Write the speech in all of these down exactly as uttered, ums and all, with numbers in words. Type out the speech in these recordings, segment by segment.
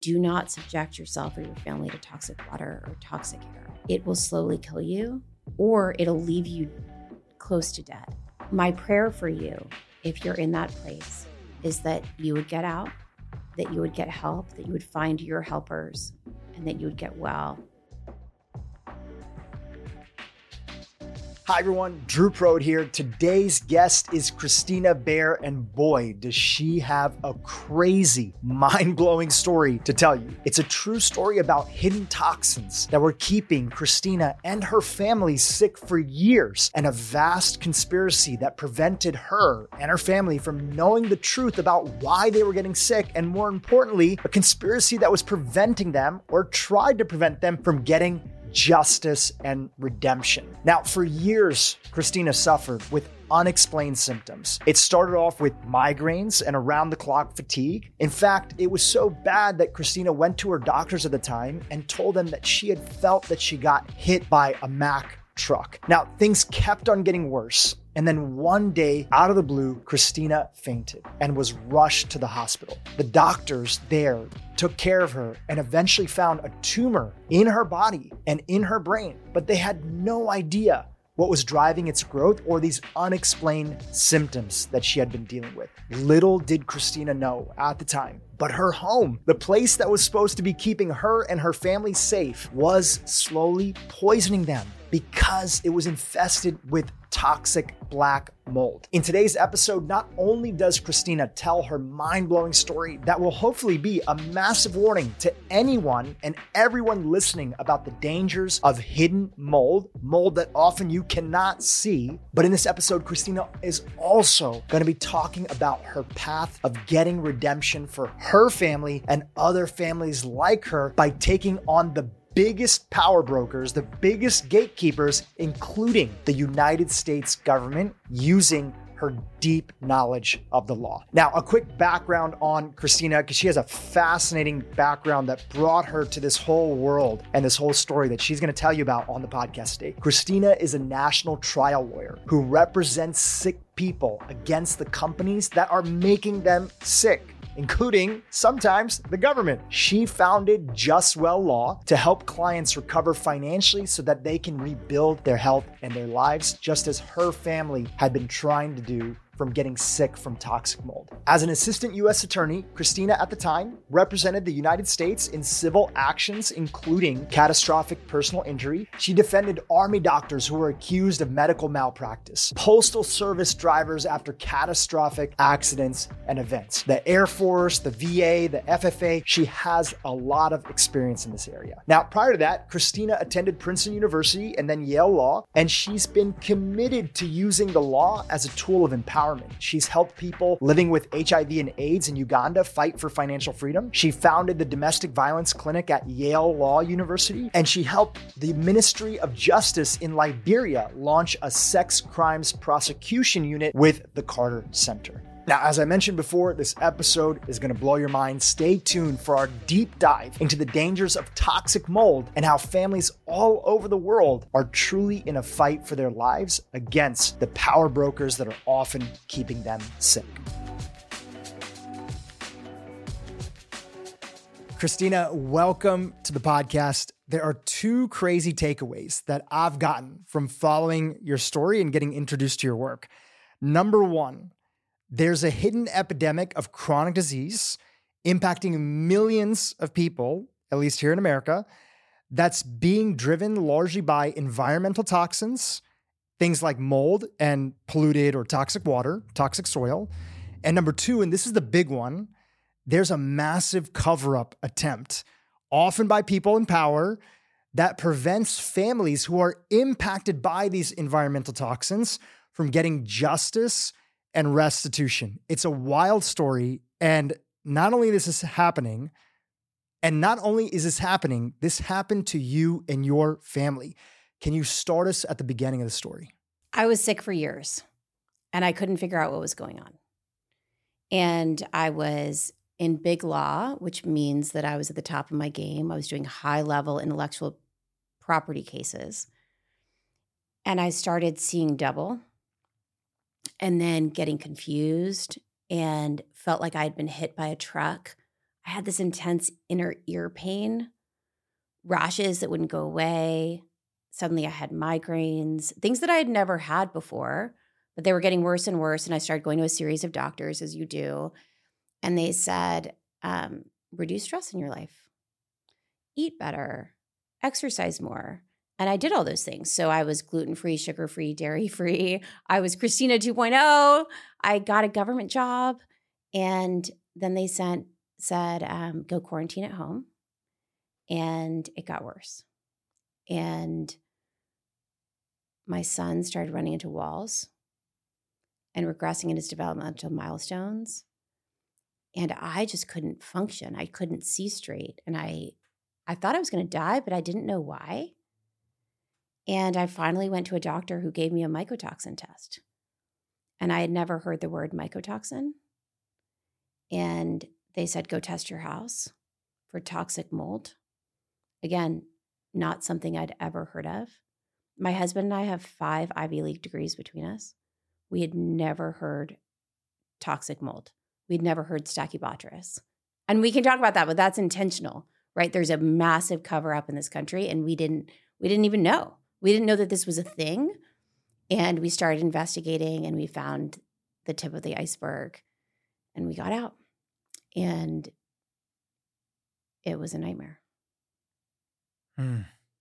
do not subject yourself or your family to toxic water or toxic air. It will slowly kill you, or it'll leave you close to death. My prayer for you, if you're in that place, is that you would get out, that you would get help, that you would find your helpers, and that you would get well. Hi everyone, Drew Prode here. Today's guest is Christina Baer, and boy, does she have a crazy, mind-blowing story to tell you. It's a true story about hidden toxins that were keeping Christina and her family sick for years, and a vast conspiracy that prevented her and her family from knowing the truth about why they were getting sick, and more importantly, a conspiracy that was preventing them, or tried to prevent them, from getting justice and redemption. Now, for years, Christina suffered with unexplained symptoms. It started off with migraines and around-the-clock fatigue. In fact, it was so bad that Christina went to her doctors at the time and told them that she had felt that she got hit by a Mack truck. Now, things kept on getting worse. And then one day, out of the blue, Christina fainted and was rushed to the hospital. The doctors there took care of her and eventually found a tumor in her body and in her brain, but they had no idea what was driving its growth or these unexplained symptoms that she had been dealing with. Little did Christina know at the time, but her home, the place that was supposed to be keeping her and her family safe, was slowly poisoning them because it was infested with toxic black mold. In today's episode, not only does Christina tell her mind-blowing story that will hopefully be a massive warning to anyone and everyone listening about the dangers of hidden mold, mold that often you cannot see, but in this episode, Christina is also going to be talking about her path of getting redemption for her family and other families like her by taking on the biggest power brokers, the biggest gatekeepers, including the United States government, using her deep knowledge of the law. Now, a quick background on Christina, because she has a fascinating background that brought her to this whole world and this whole story that she's going to tell you about on the podcast today. Christina is a national trial lawyer who represents sick people against the companies that are making them sick, including sometimes the government. She founded Justwell Law to help clients recover financially so that they can rebuild their health and their lives, just as her family had been trying to do from getting sick from toxic mold. As an assistant U S attorney, Christina at the time represented the United States in civil actions, including catastrophic personal injury. She defended Army doctors who were accused of medical malpractice, postal service drivers after catastrophic accidents and events, the Air Force, the V A, the F F A. She has a lot of experience in this area. Now, prior to that, Christina attended Princeton University and then Yale Law, and she's been committed to using the law as a tool of empowerment. She's helped people living with H I V and AIDS in Uganda fight for financial freedom. She founded the Domestic Violence Clinic at Yale Law University, and she helped the Ministry of Justice in Liberia launch a sex crimes prosecution unit with the Carter Center. Now, as I mentioned before, this episode is going to blow your mind. Stay tuned for our deep dive into the dangers of toxic mold and how families all over the world are truly in a fight for their lives against the power brokers that are often keeping them sick. Christina, welcome to the podcast. There are two crazy takeaways that I've gotten from following your story and getting introduced to your work. Number one, there's a hidden epidemic of chronic disease impacting millions of people, at least here in America, that's being driven largely by environmental toxins, things like mold and polluted or toxic water, toxic soil. And number two, and this is the big one, there's a massive cover-up attempt, often by people in power, that prevents families who are impacted by these environmental toxins from getting justice and restitution. It's a wild story. And not only this is happening, and not only is this happening, this happened to you and your family. Can you start us at the beginning of the story? I was sick for years, and I couldn't figure out what was going on. And I was in big law, which means that I was at the top of my game. I was doing high-level intellectual property cases. And I started seeing double, and then getting confused and felt like I had been hit by a truck. I had this intense inner ear pain, rashes that wouldn't go away. Suddenly I had migraines, things that I had never had before, but they were getting worse and worse. And I started going to a series of doctors, as you do. And they said, um, reduce stress in your life, eat better, exercise more. And I did all those things. So I was gluten-free, sugar-free, dairy-free. I was Christina two point oh. I got a government job. And then they sent, said, um, go quarantine at home. And it got worse. And my son started running into walls and regressing in his developmental milestones. And I just couldn't function. I couldn't see straight. And I, I thought I was going to die, but I didn't know why. And I finally went to a doctor who gave me a mycotoxin test. And I had never heard the word mycotoxin. And they said, go test your house for toxic mold. Again, not something I'd ever heard of. My husband and I have five Ivy League degrees between us. We had never heard toxic mold. We'd never heard Stachybotrys. And we can talk about that, but that's intentional, right? There's a massive cover up in this country, and we didn't we didn't even know. We didn't know that this was a thing. And we started investigating, and we found the tip of the iceberg, and we got out. And it was a nightmare. Hmm.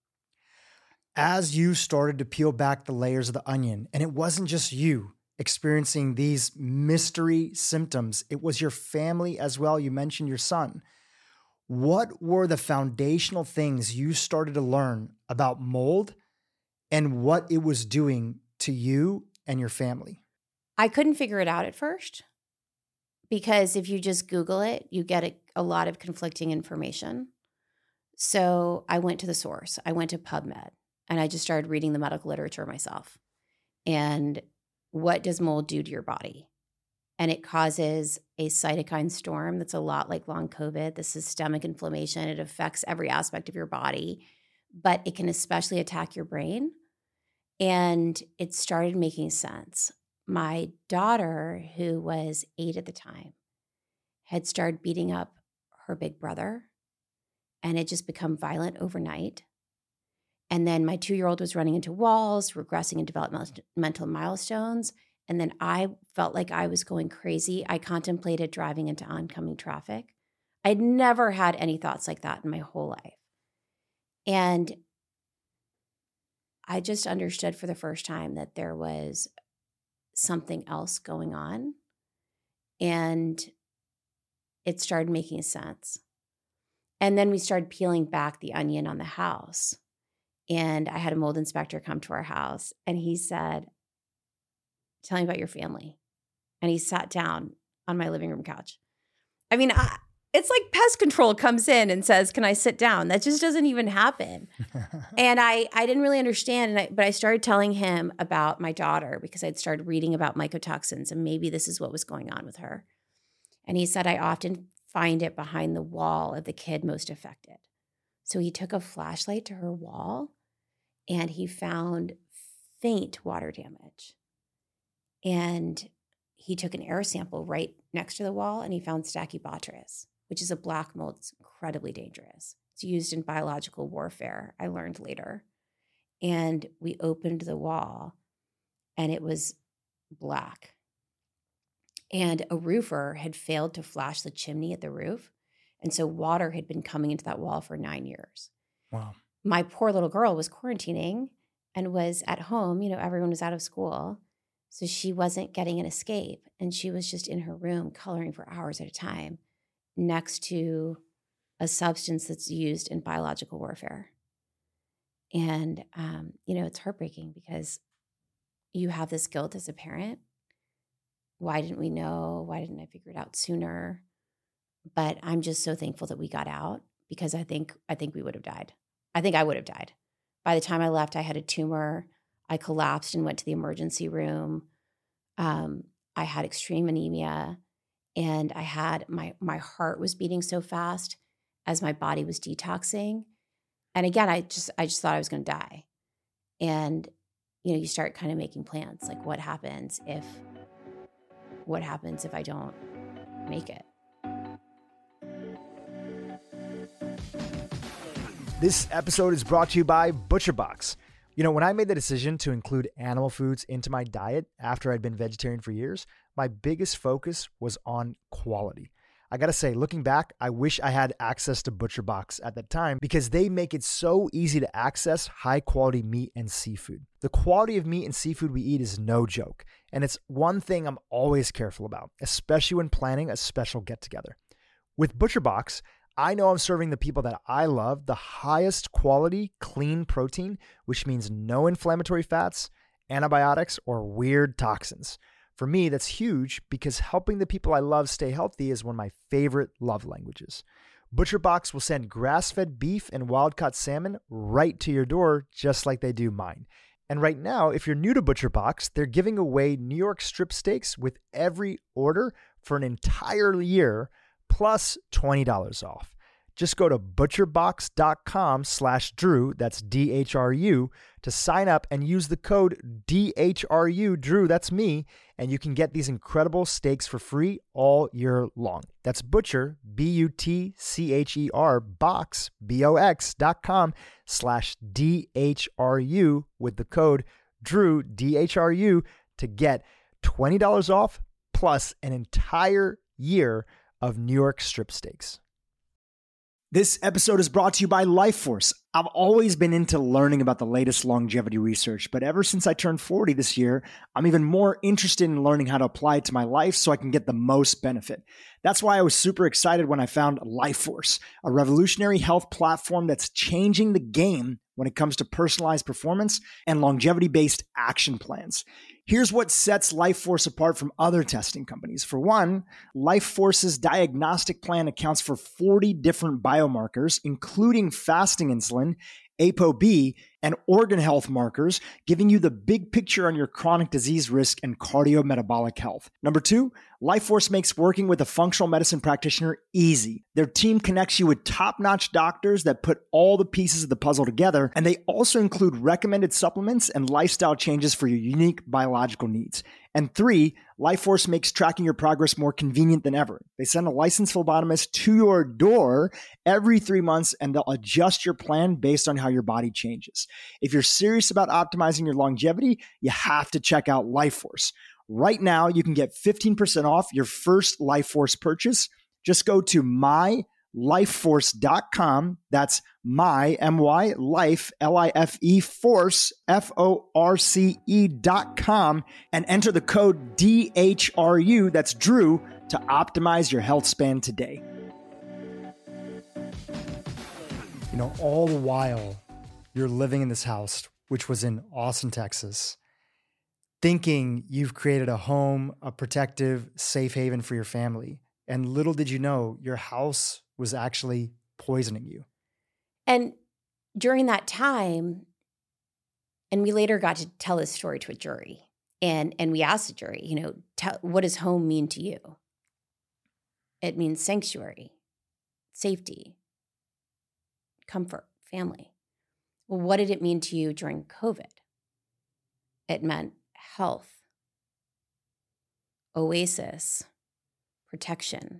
As you started to peel back the layers of the onion, and it wasn't just you experiencing these mystery symptoms, it was your family as well. You mentioned your son. What were the foundational things you started to learn about mold and what it was doing to you and your family? I couldn't figure it out at first because if you just Google it, you get a, a lot of conflicting information. So I went to the source. I went to PubMed, and I just started reading the medical literature myself. And what does mold do to your body? And it causes a cytokine storm that's a lot like long COVID, the systemic inflammation. It affects every aspect of your body, but it can especially attack your brain. And it started making sense. My daughter, who was eight at the time, had started beating up her big brother, and it just become violent overnight. And then my two-year-old was running into walls, regressing in developmental milestones. And then I felt like I was going crazy. I contemplated driving into oncoming traffic. I'd never had any thoughts like that in my whole life. And I just understood for the first time that there was something else going on. And it started making sense. And then we started peeling back the onion on the house. And I had a mold inspector come to our house, and he said, tell me about your family. And he sat down on my living room couch. I mean, I, it's like pest control comes in and says, can I sit down? That just doesn't even happen. And I, I didn't really understand. And I, but I started telling him about my daughter because I'd started reading about mycotoxins, and maybe this is what was going on with her. And he said, I often find it behind the wall of the kid most affected. So he took a flashlight to her wall, and he found faint water damage. And he took an air sample right next to the wall, and he found Stachybotrys, which is a black mold. It's incredibly dangerous. It's used in biological warfare, I learned later. And we opened the wall, and it was black. And a roofer had failed to flash the chimney at the roof. And so water had been coming into that wall for nine years. Wow. My poor little girl was quarantining and was at home. You know, everyone was out of school. So she wasn't getting an escape. And she was just in her room coloring for hours at a time next to a substance that's used in biological warfare. And, um, you know, it's heartbreaking because you have this guilt as a parent. Why didn't we know? Why didn't I figure it out sooner? But I'm just so thankful that we got out because I think I think we would have died. I think I would have died. By the time I left, I had a tumor. I collapsed and went to the emergency room. Um, I had extreme anemia, and I had my my heart was beating so fast as my body was detoxing. And again, I just I just thought I was going to die. And you know, you start kind of making plans, like what happens if what happens if I don't make it? This episode is brought to you by ButcherBox. You know, when I made the decision to include animal foods into my diet after I'd been vegetarian for years, my biggest focus was on quality. I gotta say, looking back, I wish I had access to ButcherBox at that time because they make it so easy to access high quality meat and seafood. The quality of meat and seafood we eat is no joke, and it's one thing I'm always careful about, especially when planning a special get-together. With ButcherBox, I know I'm serving the people that I love the highest quality, clean protein, which means no inflammatory fats, antibiotics, or weird toxins. For me, that's huge because helping the people I love stay healthy is one of my favorite love languages. ButcherBox will send grass-fed beef and wild-caught salmon right to your door, just like they do mine. And right now, if you're new to ButcherBox, they're giving away New York strip steaks with every order for an entire year, plus twenty dollars off. Just go to butcherbox.com slash Drew, that's D H R U, to sign up and use the code D H R U, Drew, that's me, and you can get these incredible steaks for free all year long. That's butcher, B U T C H E R, box, B O X dot com slash D H R U with the code Drew, D H R U, to get twenty dollars off plus an entire year of New York strip steaks. This episode is brought to you by LifeForce. I've always been into learning about the latest longevity research, but ever since I turned forty this year, I'm even more interested in learning how to apply it to my life so I can get the most benefit. That's why I was super excited when I found LifeForce, a revolutionary health platform that's changing the game when it comes to personalized performance and longevity-based action plans. Here's what sets LifeForce apart from other testing companies. For one, LifeForce's diagnostic plan accounts for forty different biomarkers, including fasting insulin, ApoB, and organ health markers, giving you the big picture on your chronic disease risk and cardiometabolic health. Number two, LifeForce makes working with a functional medicine practitioner easy. Their team connects you with top-notch doctors that put all the pieces of the puzzle together, and they also include recommended supplements and lifestyle changes for your unique biological needs. And three, LifeForce makes tracking your progress more convenient than ever. They send a licensed phlebotomist to your door every three months, and they'll adjust your plan based on how your body changes. If you're serious about optimizing your longevity, you have to check out LifeForce. Right now, you can get fifteen percent off your first LifeForce purchase. Just go to my life force dot com. That's my, M Y, life, L I F E, force, F O R C E dot com, and enter the code D H R U, that's Drew, to optimize your health span today. You know, all the while you're living in this house, which was in Austin, Texas, thinking you've created a home, a protective, safe haven for your family. And little did you know, your house was actually poisoning you. And during that time, and we later got to tell this story to a jury, and and we asked the jury, you know, tell, what does home mean to you? It means sanctuary, safety, comfort, family. Well, what did it mean to you during COVID? It meant health, oasis, protection.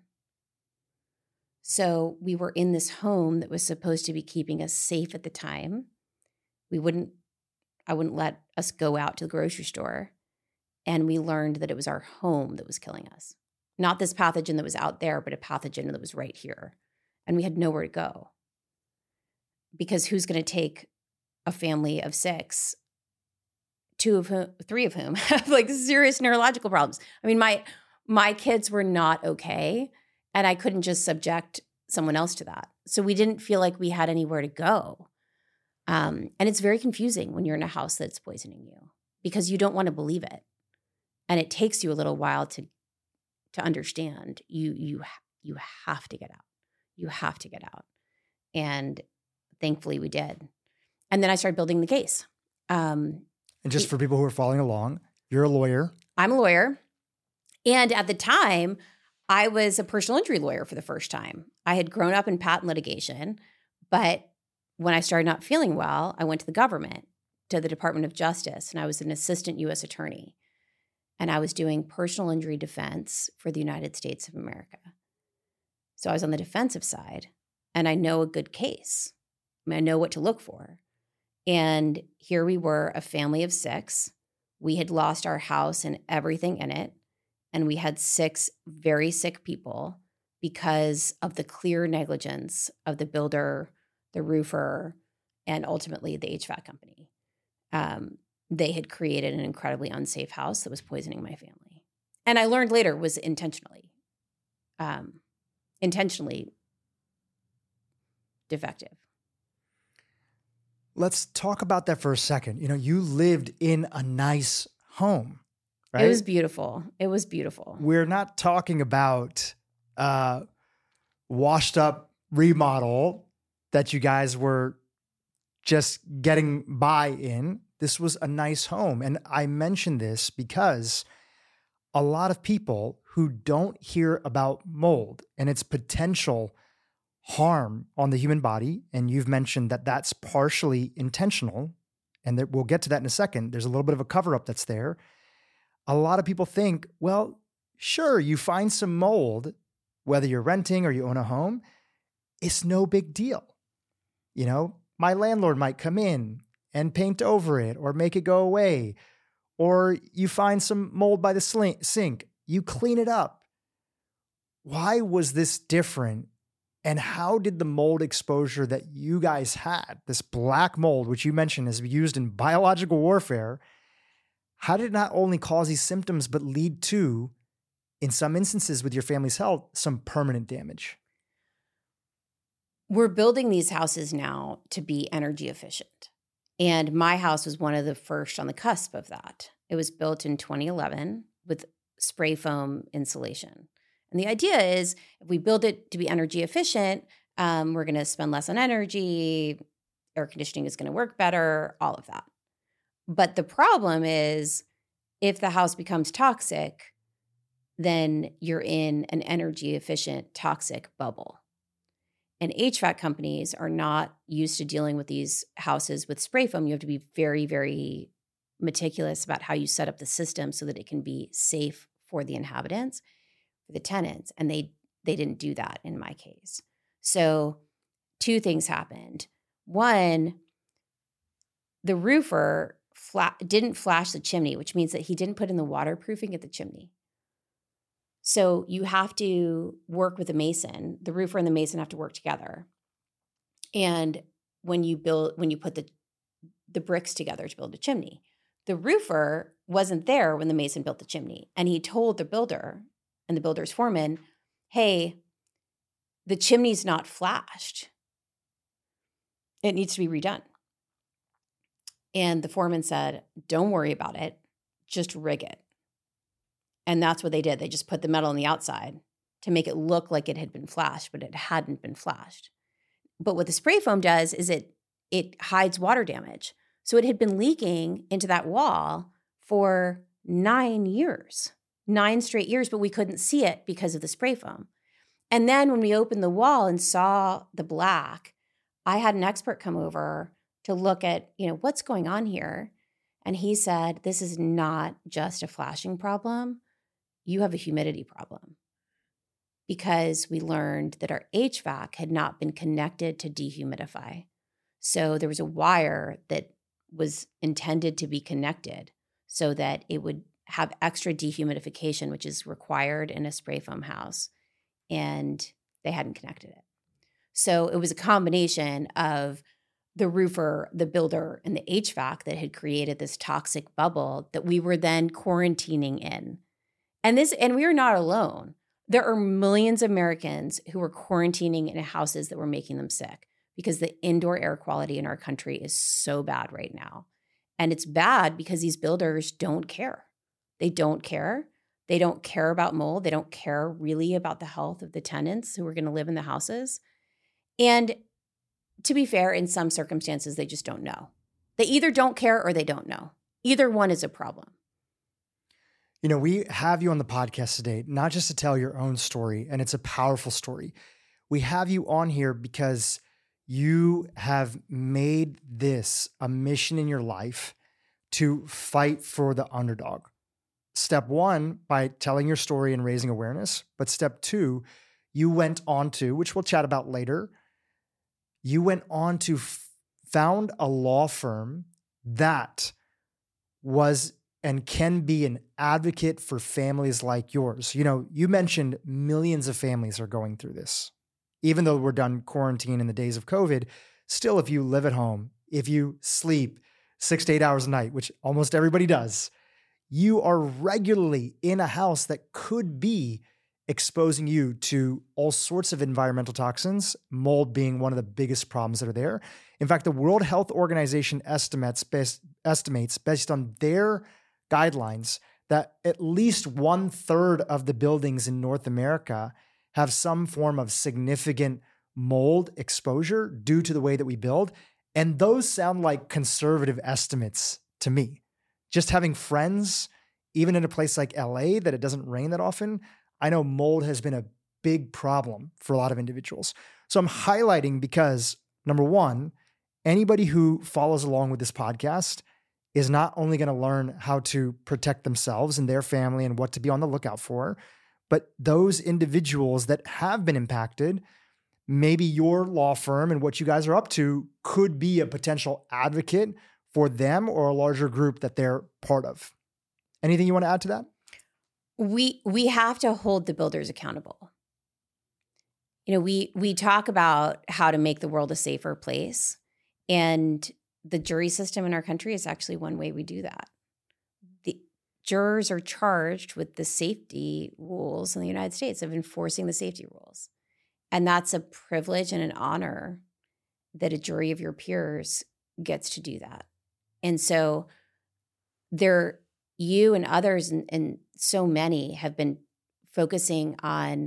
So we were in this home that was supposed to be keeping us safe at the time. We wouldn't, I wouldn't let us go out to the grocery store. And we learned that it was our home that was killing us. Not this pathogen that was out there, but a pathogen that was right here. And we had nowhere to go. Because who's going to take a family of six, two of whom, three of whom have like serious neurological problems? I mean, my my kids were not okay. And I couldn't just subject someone else to that. So we didn't feel like we had anywhere to go. Um, and it's very confusing when you're in a house that's poisoning you because you don't want to believe it. And it takes you a little while to to understand. You you you have to get out. You have to get out. And thankfully we did. And then I started building the case. Um, and just for people who are following along, you're a lawyer. I'm a lawyer. And at the time, I was a personal injury lawyer for the first time. I had grown up in patent litigation, but when I started not feeling well, I went to the government, to the Department of Justice, and I was an assistant U S attorney. And I was doing personal injury defense for the United States of America. So I was on the defensive side, and I know a good case. I know what to look for. And here we were, a family of six. We had lost our house and everything in it. And we had six very sick people because of the clear negligence of the builder, the roofer, and ultimately the H V A C company. Um, they had created an incredibly unsafe house that was poisoning my family. And I learned later was intentionally, um, intentionally defective. Let's talk about that for a second. You know, you lived in a nice home, right? It was beautiful. It was beautiful. We're not talking about uh, washed up remodel that you guys were just getting by in. This was a nice home. And I mention this because a lot of people who don't hear about mold and its potential harm on the human body, and you've mentioned that that's partially intentional, and that we'll get to that in a second. There's a little bit of a cover-up that's there. A lot of people think, well, sure, you find some mold, whether you're renting or you own a home, it's no big deal. You know, my landlord might come in and paint over it or make it go away. Or you find some mold by the sink, you clean it up. Why was this different? And how did the mold exposure that you guys had, this black mold, which you mentioned is used in biological warfare, how did it not only cause these symptoms, but lead to, in some instances with your family's health, some permanent damage? We're building these houses now to be energy efficient. And my house was one of the first on the cusp of that. It was built in twenty eleven with spray foam insulation. And the idea is if we build it to be energy efficient, um, we're going to spend less on energy, air conditioning is going to work better, all of that. But the problem is if the house becomes toxic, then you're in an energy efficient toxic bubble. And H V A C companies are not used to dealing with these houses with spray foam. You have to be very, very meticulous about how you set up the system so that it can be safe for the inhabitants, for the tenants. And they they didn't do that in my case. So two things happened. One, the roofer fla- didn't flash the chimney, which means that he didn't put in the waterproofing at the chimney. So you have to work with a mason. The roofer and the mason have to work together. And when you build, when you put the, the bricks together to build a chimney, the roofer wasn't there when the mason built the chimney. And he told the builder and the builder's foreman, hey, the chimney's not flashed. It needs to be redone. And the foreman said, don't worry about it. Just rig it. And that's what they did. They just put the metal on the outside to make it look like it had been flashed, but it hadn't been flashed. But what the spray foam does is it it hides water damage. So it had been leaking into that wall for nine years, nine straight years, but we couldn't see it because of the spray foam. And then when we opened the wall and saw the black, I had an expert come over to look at, you know, what's going on here. And he said, this is not just a flashing problem. You have a humidity problem, because we learned that our H V A C had not been connected to dehumidify. So there was a wire that was intended to be connected so that it would have extra dehumidification, which is required in a spray foam house. And they hadn't connected it. So it was a combination of the roofer, the builder, and the H V A C that had created this toxic bubble that we were then quarantining in. And this, and we are not alone. There are millions of Americans who are quarantining in houses that were making them sick because the indoor air quality in our country is so bad right now. And it's bad because these builders don't care. They don't care. They don't care about mold. They don't care really about the health of the tenants who are going to live in the houses. And to be fair, in some circumstances, they just don't know. They either don't care or they don't know. Either one is a problem. You know, we have you on the podcast today, not just to tell your own story, and it's a powerful story. We have you on here because you have made this a mission in your life to fight for the underdog. Step one, by telling your story and raising awareness. But step two, you went on to, which we'll chat about later, you went on to f- found a law firm that was and can be an advocate for families like yours. You know, you mentioned millions of families are going through this. Even though we're done quarantine in the days of COVID, still, if you live at home, if you sleep six to eight hours a night, which almost everybody does, you are regularly in a house that could be exposing you to all sorts of environmental toxins, mold being one of the biggest problems that are there. In fact, the World Health Organization estimates based, estimates based on their guidelines that at least one third of the buildings in North America have some form of significant mold exposure due to the way that we build. And those sound like conservative estimates to me. Just having friends, even in a place like L A that it doesn't rain that often, I know mold has been a big problem for a lot of individuals. So I'm highlighting because, number one, anybody who follows along with this podcast is not only going to learn how to protect themselves and their family and what to be on the lookout for, but those individuals that have been impacted, maybe your law firm and what you guys are up to could be a potential advocate for them or a larger group that they're part of. Anything you want to add to that? We we have to hold the builders accountable. You know, we we talk about how to make the world a safer place, and the jury system in our country is actually one way we do that. The jurors are charged with the safety rules in the United States, of enforcing the safety rules. And that's a privilege and an honor that a jury of your peers gets to do that. And so there, you and others and, and so many have been focusing on,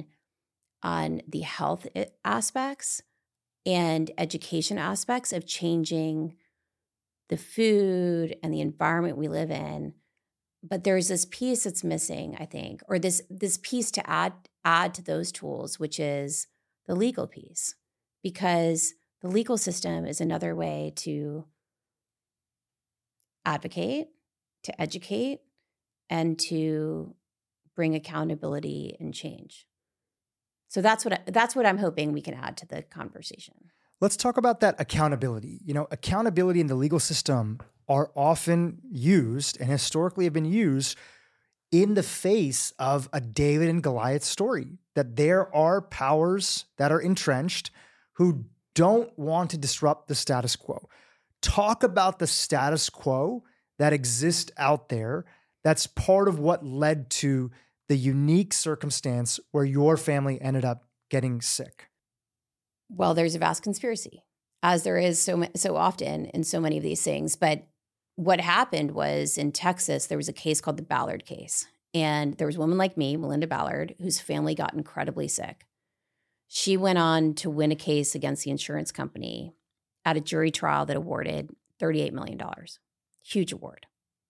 on the health aspects and education aspects of changing the food and the environment we live in. But there's this piece that's missing, I think, or this this piece to add add to those tools, which is the legal piece, because the legal system is another way to advocate, to educate, and to bring accountability and change. So that's what I, that's what I'm hoping we can add to the conversation. Let's talk about that accountability. You know, accountability in the legal system are often used and historically have been used in the face of a David and Goliath story, that there are powers that are entrenched who don't want to disrupt the status quo. Talk about the status quo that exists out there. That's part of what led to the unique circumstance where your family ended up getting sick. Well, there's a vast conspiracy, as there is so so often in so many of these things. But what happened was, in Texas, there was a case called the Ballard case. And there was a woman like me, Melinda Ballard, whose family got incredibly sick. She went on to win a case against the insurance company at a jury trial that awarded thirty-eight million dollars. Huge award.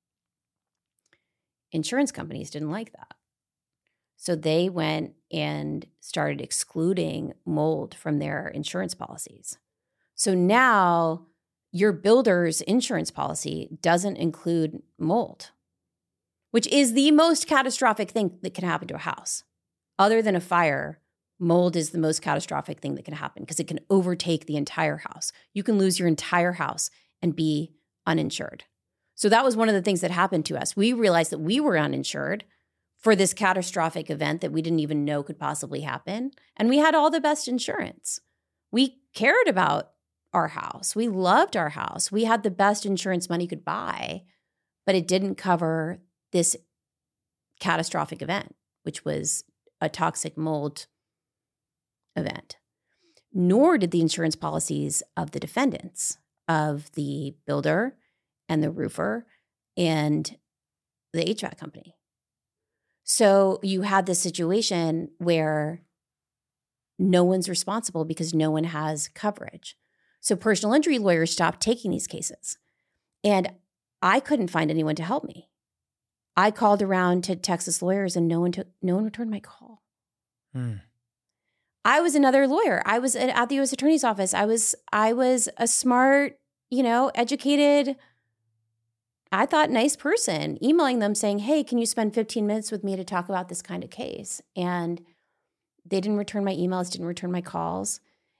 Insurance companies didn't like that. So they went and started excluding mold from their insurance policies. So now your builder's insurance policy doesn't include mold, which is the most catastrophic thing that can happen to a house. Other than a fire, mold is the most catastrophic thing that can happen because it can overtake the entire house. You can lose your entire house and be uninsured. So that was one of the things that happened to us. We realized that we were uninsured for this catastrophic event that we didn't even know could possibly happen. And we had all the best insurance. We cared about our house. We loved our house. We had the best insurance money could buy, but it didn't cover this catastrophic event, which was a toxic mold event. Nor did the insurance policies of the defendants, of the builder and the roofer and the H V A C company. So you had this situation where no one's responsible because no one has coverage. So personal injury lawyers stopped taking these cases. And I couldn't find anyone to help me. I called around to Texas lawyers and no one took, no one returned my call. Hmm. I was another lawyer. I was at, at the U S Attorney's Office. I was I was a smart, you know, educated, I thought nice person, emailing them saying, hey, can you spend fifteen minutes with me to talk about this kind of case? And they didn't return my emails, didn't return my calls.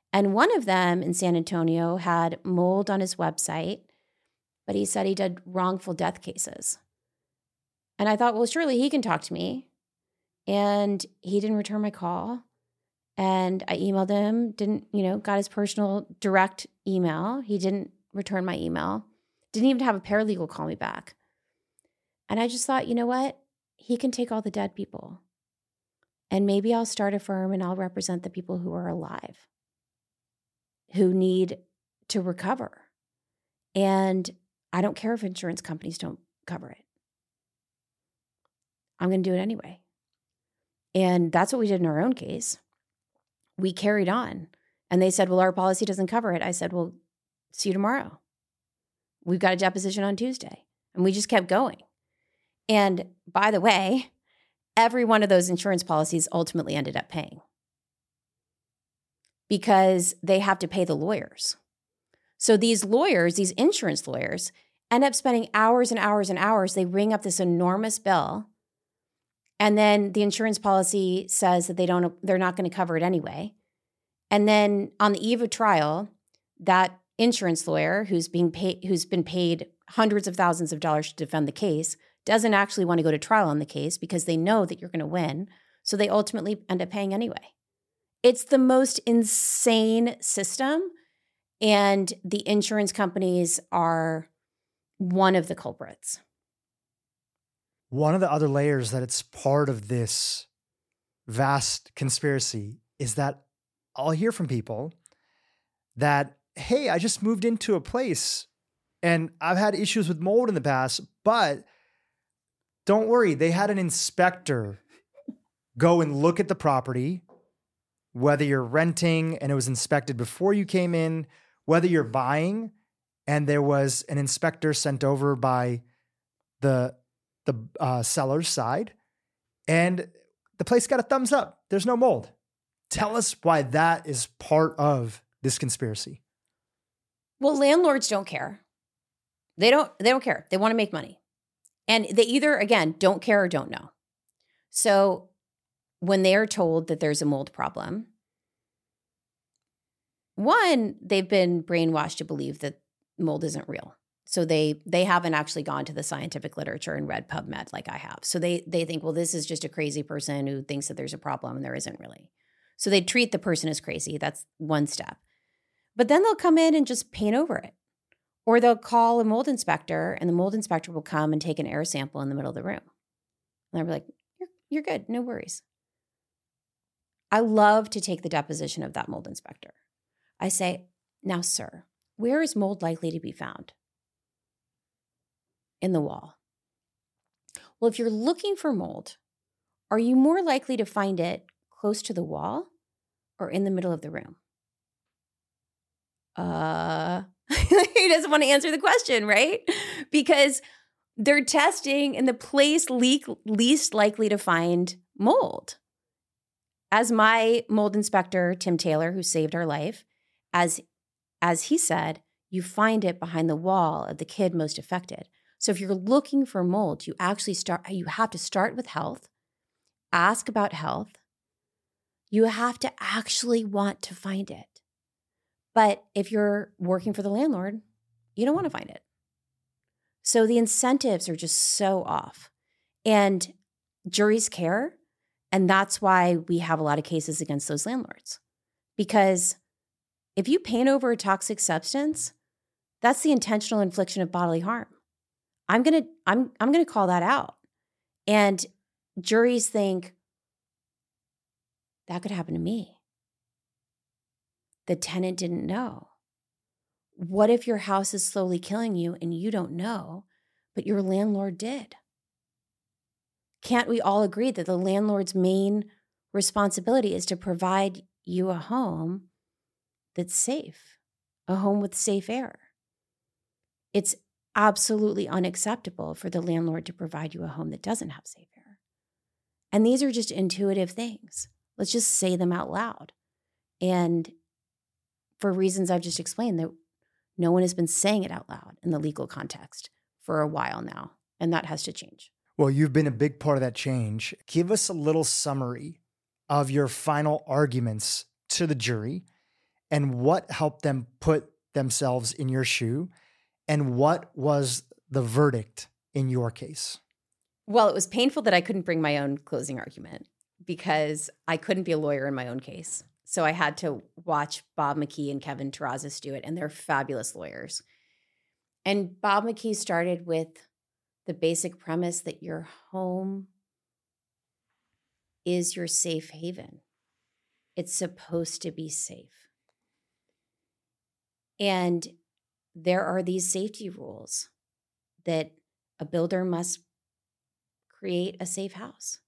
And one of them in San Antonio had mold on his website, but he said he did wrongful death cases. And I thought, well, surely he can talk to me. And he didn't return my call. And I emailed him, didn't, you know, got his personal direct email. He didn't return my email. Didn't even have a paralegal call me back. And I just thought, you know what? He can take all the dead people. And maybe I'll start a firm and I'll represent the people who are alive, who need to recover. And I don't care if insurance companies don't cover it. I'm going to do it anyway. And that's what we did in our own case. We carried on. And they said, well, our policy doesn't cover it. I said, well, see you tomorrow. We've got a deposition on Tuesday. And we just kept going. And by the way, every one of those insurance policies ultimately ended up paying because they have to pay the lawyers. So these lawyers, these insurance lawyers, end up spending hours and hours and hours. They ring up this enormous bill. And then the insurance policy says that they don't, they're not going to cover it anyway. And then on the eve of trial, that insurance lawyer who's being paid, who's been paid hundreds of thousands of dollars to defend the case, doesn't actually want to go to trial on the case because they know that you're going to win. So they ultimately end up paying anyway. It's the most insane system. And the insurance companies are one of the culprits. One of the other layers that it's part of this vast conspiracy is that I'll hear from people that, hey, I just moved into a place and I've had issues with mold in the past, but don't worry, they had an inspector go and look at the property, whether you're renting and it was inspected before you came in, whether you're buying and there was an inspector sent over by the, the uh, seller's side, and the place got a thumbs up. There's no mold. Tell us why that is part of this conspiracy. Well, landlords don't care. They don't, they don't care. They want to make money. And they either, again, don't care or don't know. So when they are told that there's a mold problem, one, they've been brainwashed to believe that mold isn't real. So they they haven't actually gone to the scientific literature and read PubMed like I have. So they they think, well, this is just a crazy person who thinks that there's a problem and there isn't really. So they treat the person as crazy. That's one step. But then they'll come in and just paint over it. Or they'll call a mold inspector and the mold inspector will come and take an air sample in the middle of the room. And I'll be like, you're, you're good. No worries. I love to take the deposition of that mold inspector. I say, now, sir, where is mold likely to be found? In the wall. Well, if you're looking for mold, are you more likely to find it close to the wall or in the middle of the room? Uh... He doesn't want to answer the question, right? Because they're testing in the place le- least likely to find mold. As my mold inspector, Tim Taylor, who saved our life, as, as he said, you find it behind the wall of the kid most affected. So if you're looking for mold, you actually start, you have to start with health, ask about health. You have to actually want to find it. But if you're working for the landlord, you don't want to find it. So the incentives are just so off. And juries care. And that's why we have a lot of cases against those landlords. Because if you paint over a toxic substance, that's the intentional infliction of bodily harm. I'm gonna, I'm, I'm gonna call that out. And juries think that could happen to me. The tenant didn't know. What if your house is slowly killing you and you don't know, but your landlord did? Can't we all agree that the landlord's main responsibility is to provide you a home that's safe, a home with safe air? It's absolutely unacceptable for the landlord to provide you a home that doesn't have safe air. And these are just intuitive things. Let's just say them out loud. And for reasons I've just explained, that no one has been saying it out loud in the legal context for a while now, and that has to change. Well, you've been a big part of that change. Give us a little summary of your final arguments to the jury and what helped them put themselves in your shoe, and what was the verdict in your case? Well, it was painful that I couldn't bring my own closing argument because I couldn't be a lawyer in my own case. So I had to watch Bob McKee and Kevin Terrazas do it, and they're fabulous lawyers. And Bob McKee started with the basic premise that your home is your safe haven. It's supposed to be safe. And there are these safety rules that a builder must create a safe house.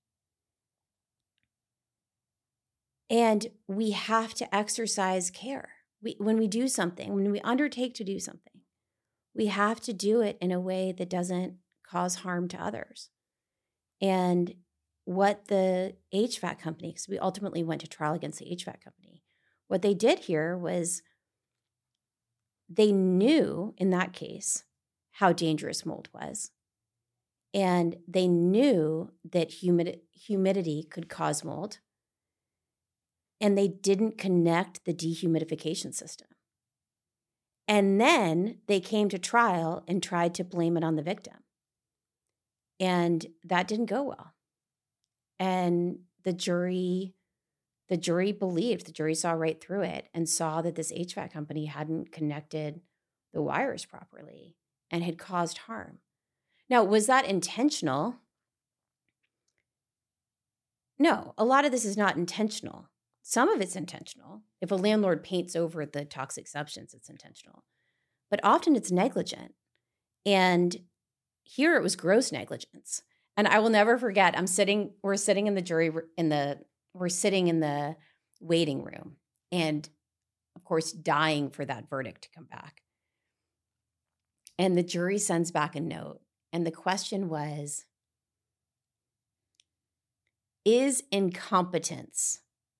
And we have to exercise care. We, when we do something, when we undertake to do something, we have to do it in a way that doesn't cause harm to others. And what the H V A C company, because we ultimately went to trial against the H V A C company, what they did here was they knew in that case how dangerous mold was. And they knew that humid- humidity could cause mold. And they didn't connect the dehumidification system. And then they came to trial and tried to blame it on the victim. And that didn't go well. And the jury, the jury believed, the jury saw right through it and saw that this H V A C company hadn't connected the wires properly and had caused harm. Now, was that intentional? No, a lot of this is not intentional. Some of it's intentional. If a landlord paints over the toxic substance, it's intentional. But often it's negligent. And here it was gross negligence. And I will never forget, I'm sitting, we're sitting in the jury, in the, we're sitting in the waiting room. And of course, dying for that verdict to come back. And the jury sends back a note. And the question was, is incompetence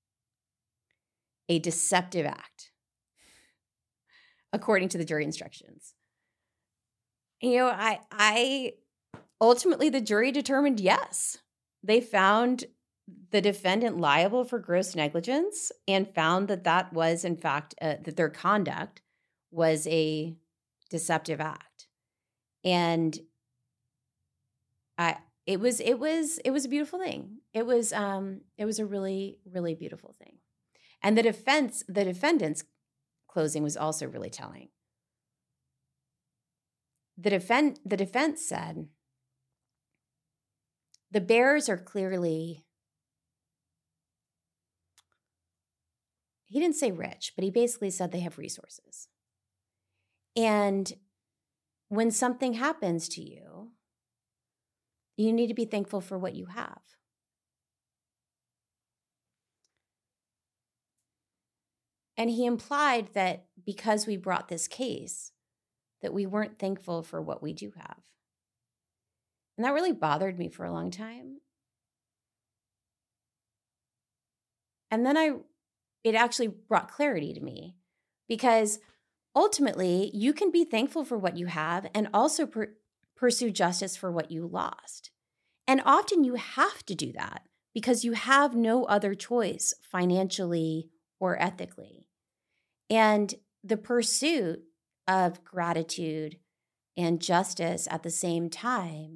a deceptive act, according to the jury instructions? You know, I, I ultimately the jury determined yes. They found the defendant liable for gross negligence and found that that was, in fact, uh, that their conduct was a deceptive act. And I, it was, it was, it was a beautiful thing. It was, um, it was a really, really beautiful thing. And the defense, the defendant's closing was also really telling. The defend, the defense said, the Bears are clearly, he didn't say rich, but he basically said they have resources. And when something happens to you, you need to be thankful for what you have. And he implied that because we brought this case, that we weren't thankful for what we do have. And that really bothered me for a long time. And then I, it actually brought clarity to me, because ultimately you can be thankful for what you have and also per- pursue justice for what you lost. And often you have to do that because you have no other choice financially or ethically. And the pursuit of gratitude and justice at the same time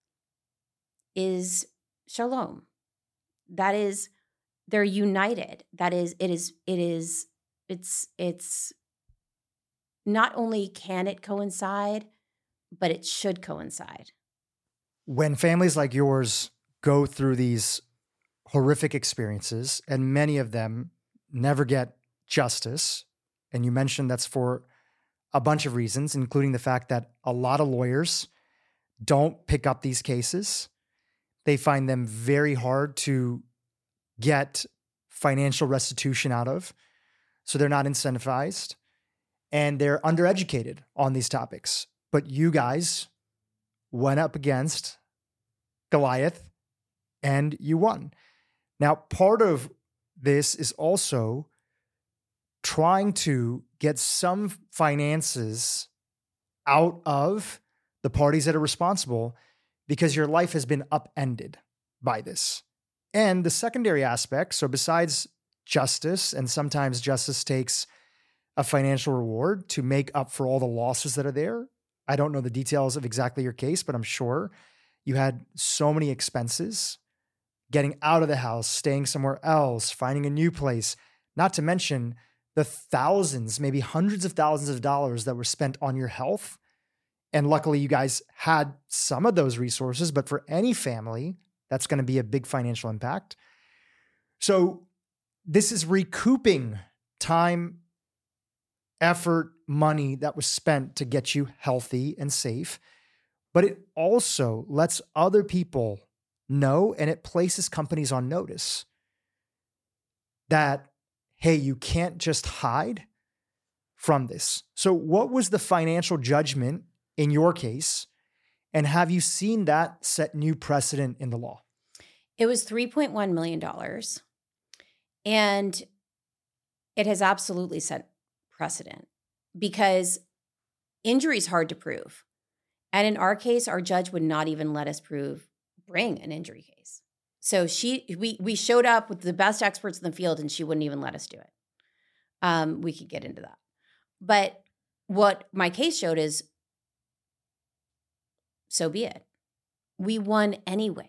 is shalom. That is, they're united. That is, it is, it is, it's, it's not only can it coincide, but it should coincide. When families like yours go through these horrific experiences, and many of them never get justice, and you mentioned that's for a bunch of reasons, including the fact that a lot of lawyers don't pick up these cases. They find them very hard to get financial restitution out of, so they're not incentivized, and they're undereducated on these topics. But you guys went up against Goliath and you won. Now, part of this is also trying to get some finances out of the parties that are responsible, because your life has been upended by this. And the secondary aspect, so besides justice, and sometimes justice takes a financial reward to make up for all the losses that are there. I don't know the details of exactly your case, but I'm sure you had so many expenses getting out of the house, staying somewhere else, finding a new place, not to mention the thousands, maybe hundreds of thousands of dollars that were spent on your health. And luckily you guys had some of those resources, but for any family, that's going to be a big financial impact. So this is recouping time, effort, money that was spent to get you healthy and safe. But it also lets other people know, and it places companies on notice that, hey, you can't just hide from this. So what was the financial judgment in your case? And have you seen that set new precedent in the law? It was three point one million dollars. And it has absolutely set precedent because injury is hard to prove. And in our case, our judge would not even let us prove, bring an injury case. So she, we, we showed up with the best experts in the field and she wouldn't even let us do it. Um, we could get into that. But what my case showed is, so be it. We won anyway.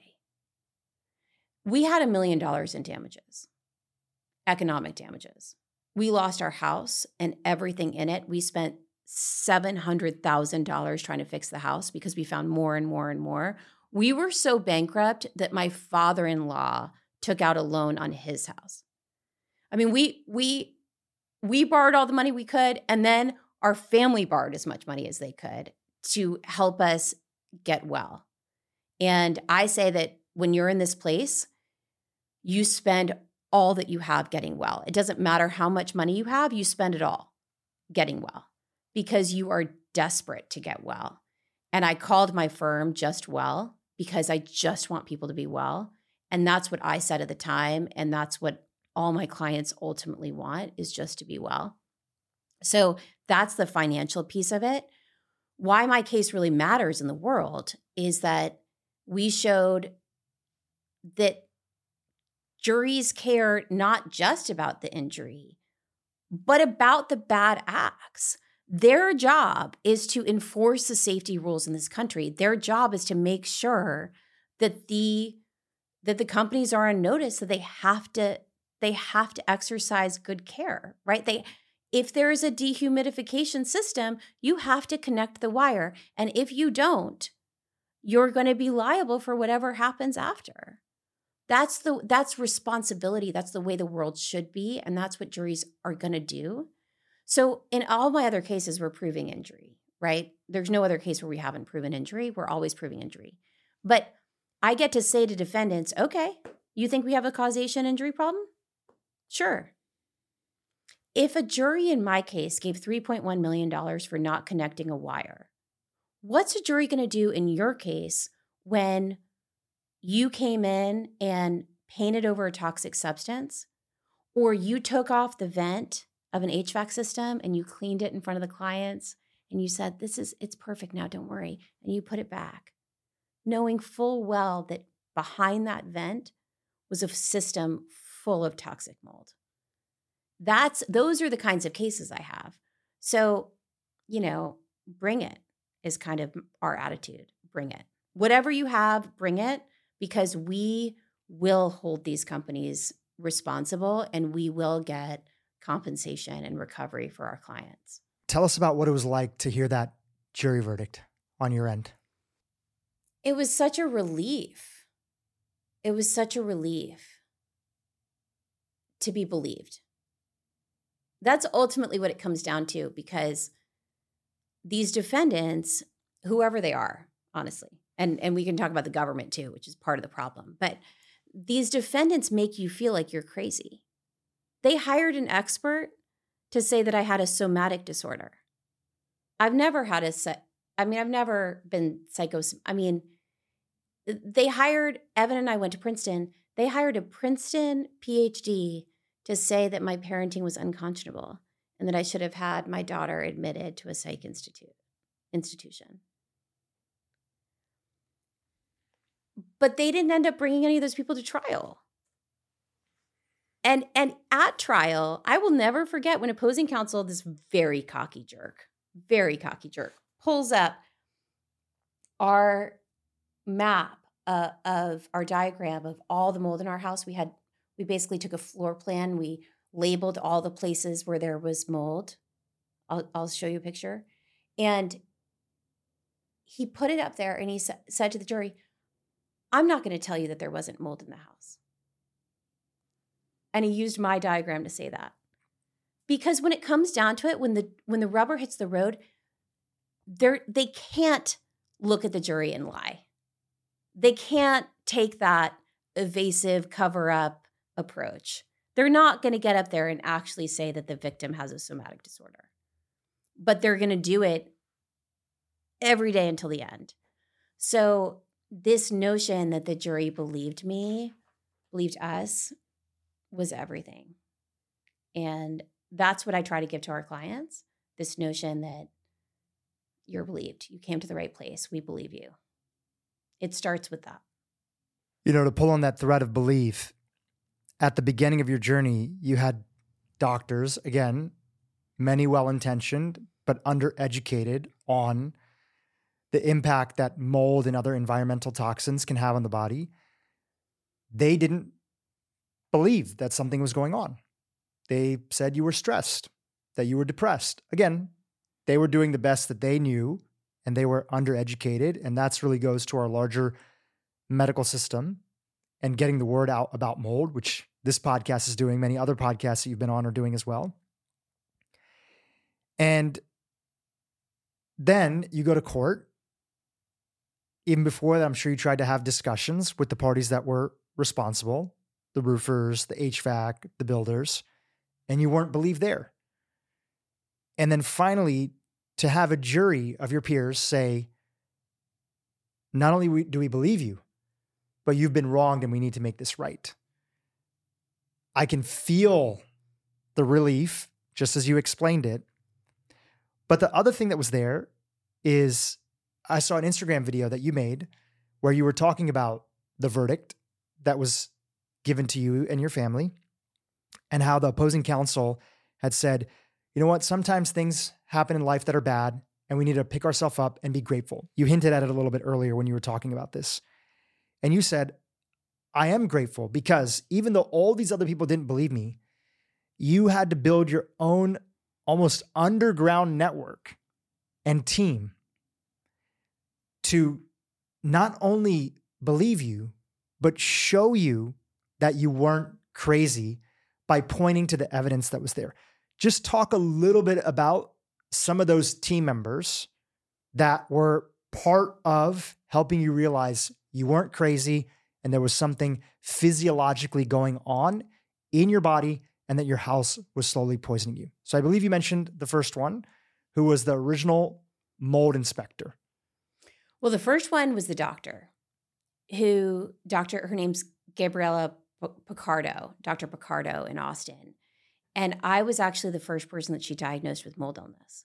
We had a million dollars in damages, economic damages. We lost our house and everything in it. We spent seven hundred thousand dollars trying to fix the house because we found more and more and more. We were so bankrupt that my father-in-law took out a loan on his house. I mean, we we we borrowed all the money we could, and then our family borrowed as much money as they could to help us get well. And I say that when you're in this place, you spend all that you have getting well. It doesn't matter how much money you have, you spend it all getting well because you are desperate to get well. And I called my firm Just Well because I just want people to be well. And that's what I said at the time. And that's what all my clients ultimately want, is just to be well. So that's the financial piece of it. Why my case really matters in the world is that we showed that juries care not just about the injury, but about the bad acts. Their job is to enforce the safety rules in this country. Their job is to make sure that the that the companies are on notice that they have to they have to exercise good care, right? They if there is a dehumidification system, you have to connect the wire. And if you don't, you're going to be liable for whatever happens after. That's the that's responsibility. That's the way the world should be. And that's what juries are going to do. So in all my other cases, we're proving injury, right? There's no other case where we haven't proven injury. We're always proving injury. But I get to say to defendants, okay, you think we have a causation injury problem? Sure. If a jury in my case gave three point one million dollars for not connecting a wire, what's a jury going to do in your case when you came in and painted over a toxic substance, or you took off the vent of an H V A C system and you cleaned it in front of the clients and you said, this is, it's perfect now, don't worry. And you put it back, knowing full well that behind that vent was a system full of toxic mold. That's, those are the kinds of cases I have. So, you know, bring it is kind of our attitude. Bring it. Whatever you have, bring it, because we will hold these companies responsible and we will get compensation and recovery for our clients. Tell us about what it was like to hear that jury verdict on your end. It was such a relief. It was such a relief to be believed. That's ultimately what it comes down to, because these defendants, whoever they are, honestly, and, and we can talk about the government too, which is part of the problem, but these defendants make you feel like you're crazy. They hired an expert to say that I had a somatic disorder. I've never had a, I mean, I've never been psychos. I mean, they hired, Evan and I went to Princeton. They hired a Princeton P H D to say that my parenting was unconscionable and that I should have had my daughter admitted to a psych institute institution. But they didn't end up bringing any of those people to trial. And and at trial, I will never forget when opposing counsel, this very cocky jerk, very cocky jerk, pulls up our map uh, of our diagram of all the mold in our house. We had, we basically took a floor plan. We labeled all the places where there was mold. I'll, I'll show you a picture. And he put it up there and he sa- said to the jury, I'm not going to tell you that there wasn't mold in the house. And he used my diagram to say that. Because when it comes down to it, when the when the rubber hits the road, they're, they can't look at the jury and lie. They can't take that evasive cover-up approach. They're not going to get up there and actually say that the victim has a somatic disorder. But they're going to do it every day until the end. So this notion that the jury believed me, believed us, was everything. And that's what I try to give to our clients, this notion that you're believed. You came to the right place. We believe you. It starts with that. You know, to pull on that thread of belief, at the beginning of your journey, you had doctors, again, many well-intentioned, but undereducated on the impact that mold and other environmental toxins can have on the body. They didn't believe that something was going on. They said you were stressed, that you were depressed. Again, they were doing the best that they knew, and they were undereducated. And that's really goes to our larger medical system and getting the word out about mold, which this podcast is doing. Many other podcasts that you've been on are doing as well. And then you go to court. Even before that, I'm sure you tried to have discussions with the parties that were responsible, the roofers, the H V A C, the builders, and you weren't believed there. And then finally, to have a jury of your peers say, not only do we believe you, but you've been wronged and we need to make this right. I can feel the relief, just as you explained it. But the other thing that was there is I saw an Instagram video that you made where you were talking about the verdict that was given to you and your family and how the opposing counsel had said, you know what, sometimes things happen in life that are bad and we need to pick ourselves up and be grateful. You hinted at it a little bit earlier when you were talking about this. And you said, I am grateful because even though all these other people didn't believe me, you had to build your own almost underground network and team to not only believe you, but show you that you weren't crazy by pointing to the evidence that was there. Just talk a little bit about some of those team members that were part of helping you realize you weren't crazy and there was something physiologically going on in your body and that your house was slowly poisoning you. So I believe you mentioned the first one, who was the original mold inspector. Well, the first one was the doctor who, doctor, her name's Gabriella Picardo, Doctor Picardo in Austin. And I was actually the first person that she diagnosed with mold illness.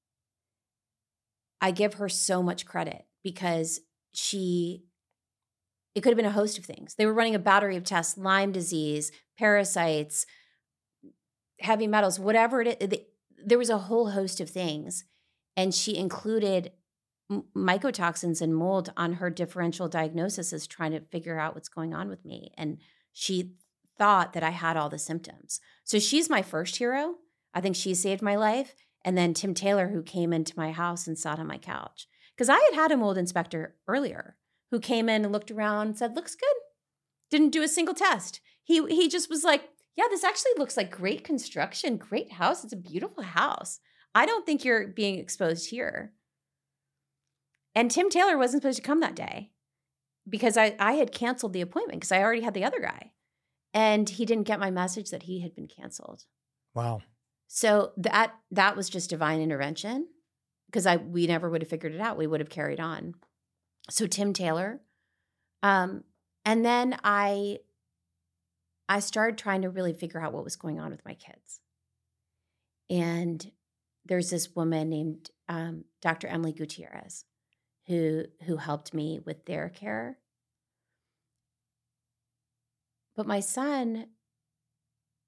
I give her so much credit because she, it could have been a host of things. They were running a battery of tests, Lyme disease, parasites, heavy metals, whatever it is. There was a whole host of things. And she included mycotoxins and mold on her differential diagnosis as trying to figure out what's going on with me. And she thought that I had all the symptoms. So she's my first hero. I think she saved my life. And then Tim Taylor, who came into my house and sat on my couch. Because I had had a mold inspector earlier who came in and looked around and said, looks good. Didn't do a single test. He he just was like, yeah, this actually looks like great construction, great house. It's a beautiful house. I don't think you're being exposed here. And Tim Taylor wasn't supposed to come that day because I, I had canceled the appointment because I already had the other guy. And he didn't get my message that he had been canceled. Wow. So that that was just divine intervention because I we never would have figured it out. We would have carried on. So Tim Taylor. Um, and then I I started trying to really figure out what was going on with my kids. And there's this woman named um, Doctor Emily Gutierrez who who helped me with their care. But my son,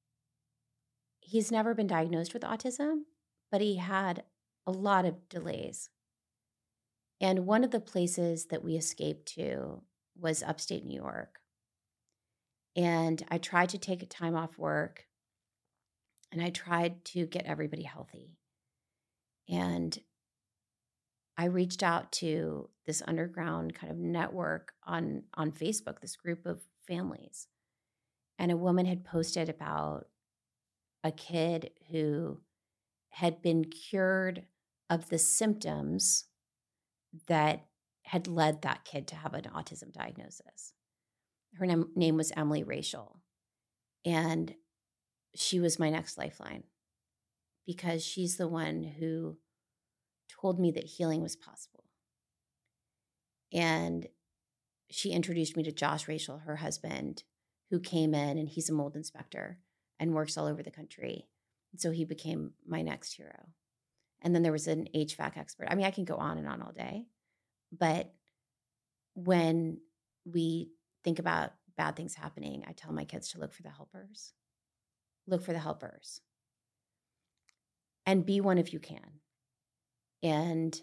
he's never been diagnosed with autism, but he had a lot of delays. And one of the places that we escaped to was upstate New York. And I tried to take time off work, and I tried to get everybody healthy. And I reached out to this underground kind of network on, on Facebook, this group of families. And a woman had posted about a kid who had been cured of the symptoms that had led that kid to have an autism diagnosis. Her name, name was Emily Rachel. And she was my next lifeline because she's the one who told me that healing was possible. And she introduced me to Josh Rachel, her husband, who came in, and he's a mold inspector and works all over the country. And so he became my next hero. And then there was an H V A C expert. I mean, I can go on and on all day. But when we think about bad things happening, I tell my kids to look for the helpers. Look for the helpers. And be one if you can. And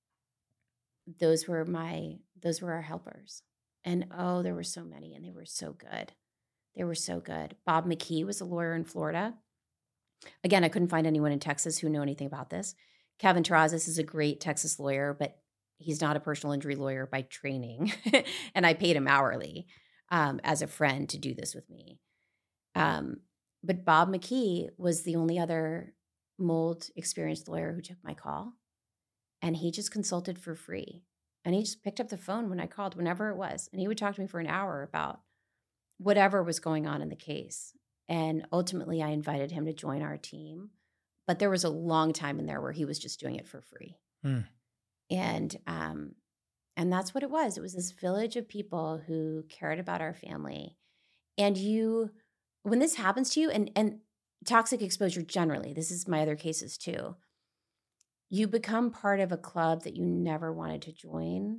those were my, those were our helpers. And oh, there were so many, and they were so good. They were so good. Bob McKee was a lawyer in Florida. Again, I couldn't find anyone in Texas who knew anything about this. Kevin Terrazas is a great Texas lawyer, but he's not a personal injury lawyer by training. And I paid him hourly um, as a friend to do this with me. Um, but Bob McKee was the only other mold experienced lawyer who took my call. And he just consulted for free. And he just picked up the phone when I called, whenever it was. And he would talk to me for an hour about whatever was going on in the case. And ultimately, I invited him to join our team. But there was a long time in there where he was just doing it for free. Mm. And um, and that's what it was. It was this village of people who cared about our family. And you, when this happens to you, and, and toxic exposure generally, this is my other cases too, you become part of a club that you never wanted to join.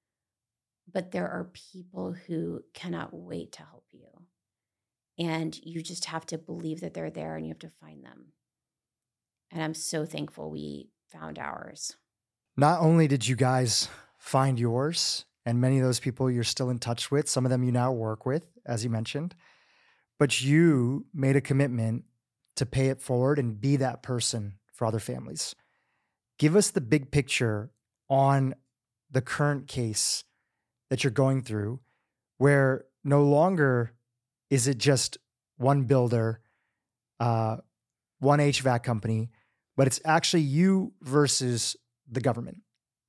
But there are people who cannot wait to help you. And you just have to believe that they're there, and you have to find them. And I'm so thankful we found ours. Not only did you guys find yours, and many of those people you're still in touch with, some of them you now work with, as you mentioned, but you made a commitment to pay it forward and be that person for other families. Give us the big picture on the current case that you're going through, where no longer is it just one builder, uh, one H V A C company, but it's actually you versus the government.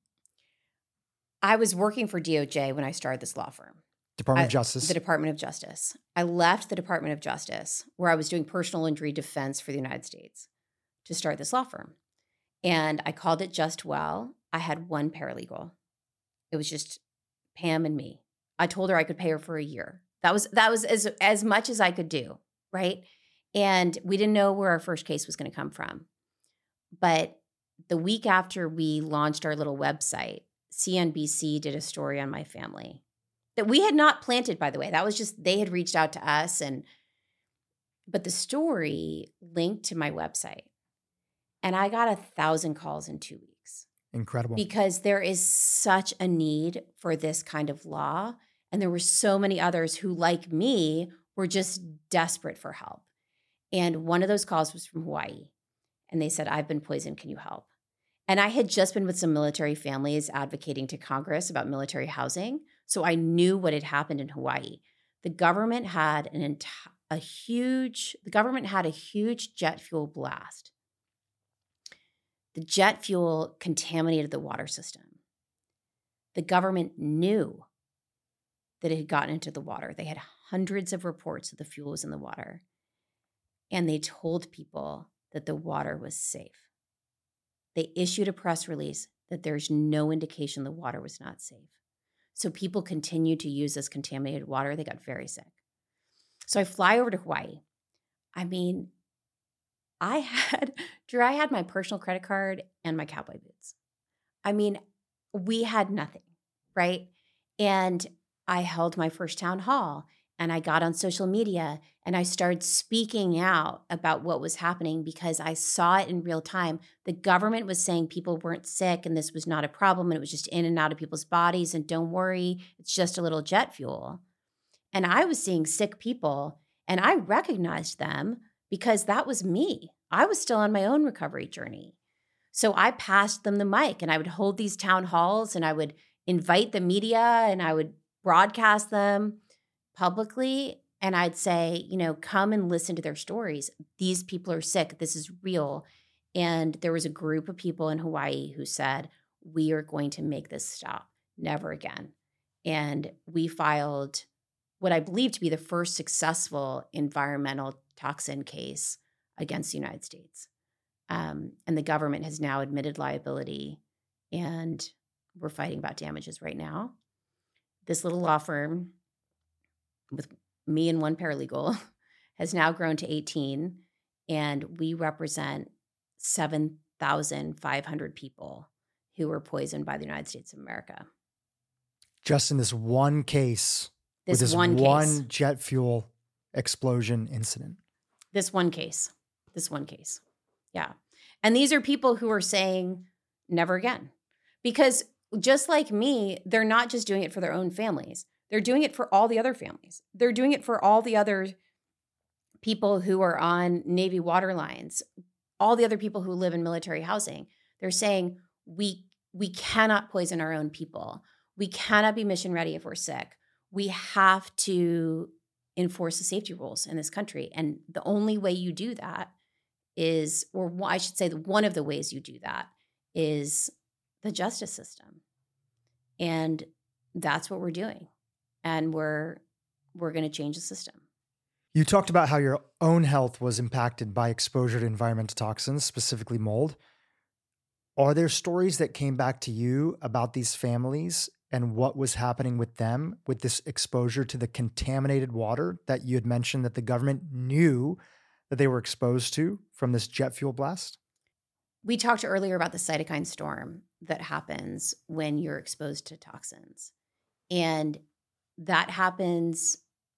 I was working for D O J when I started this law firm. Department I, of Justice. The Department of Justice. I left the Department of Justice, where I was doing personal injury defense for the United States, to start this law firm. And I called it Just Well. I had one paralegal. It was just Pam and me. I told her I could pay her for a year. That was that was as as much as I could do, right? And we didn't know where our first case was going to come from. But the week after we launched our little website, C N B C did a story on my family that we had not planted, by the way. That was just, they had reached out to us. And but the story linked to my website. And I got a thousand calls in two weeks. Incredible. Because there is such a need for this kind of law. And there were so many others who, like me, were just desperate for help. And one of those calls was from Hawaii. And they said, I've been poisoned. Can you help? And I had just been with some military families advocating to Congress about military housing. So I knew what had happened in Hawaii. The government had an enti- a huge, the government had a huge jet fuel blast. The jet fuel contaminated the water system. The government knew that it had gotten into the water. They had hundreds of reports that the fuel was in the water. And they told people that the water was safe. They issued a press release that there's no indication the water was not safe. So people continued to use this contaminated water. They got very sick. So I fly over to Hawaii. I mean, I had, Drew, I had my personal credit card and my cowboy boots. I mean, we had nothing, right? And I held my first town hall, and I got on social media and I started speaking out about what was happening because I saw it in real time. The government was saying people weren't sick and this was not a problem and it was just in and out of people's bodies and don't worry, it's just a little jet fuel. And I was seeing sick people and I recognized them because that was me. I was still on my own recovery journey. So I passed them the mic and I would hold these town halls and I would invite the media and I would broadcast them publicly. And I'd say, you know, come and listen to their stories. These people are sick. This is real. And there was a group of people in Hawaii who said, we are going to make this stop. Never again. And we filed what I believe to be the first successful environmental toxin case against the United States. Um, and the government has now admitted liability, and we're fighting about damages right now. This little law firm with me and one paralegal has now grown to eighteen, and we represent seven thousand five hundred people who were poisoned by the United States of America. Just in this one case, this, with this one, one case. jet fuel explosion incident. This one case. This one case. Yeah. And these are people who are saying never again. Because just like me, they're not just doing it for their own families. They're doing it for all the other families. They're doing it for all the other people who are on Navy water lines, all the other people who live in military housing. They're saying we we cannot poison our own people. We cannot be mission ready if we're sick. We have to enforce the safety rules in this country. And the only way you do that is, or I should say that one of the ways you do that is the justice system. And that's what we're doing. And we're we're going to change the system. You talked about how your own health was impacted by exposure to environmental toxins, specifically mold. Are there stories that came back to you about these families and what was happening with them with this exposure to the contaminated water that you had mentioned that the government knew that they were exposed to from this jet fuel blast? We talked earlier about the cytokine storm that happens when you're exposed to toxins. And that happens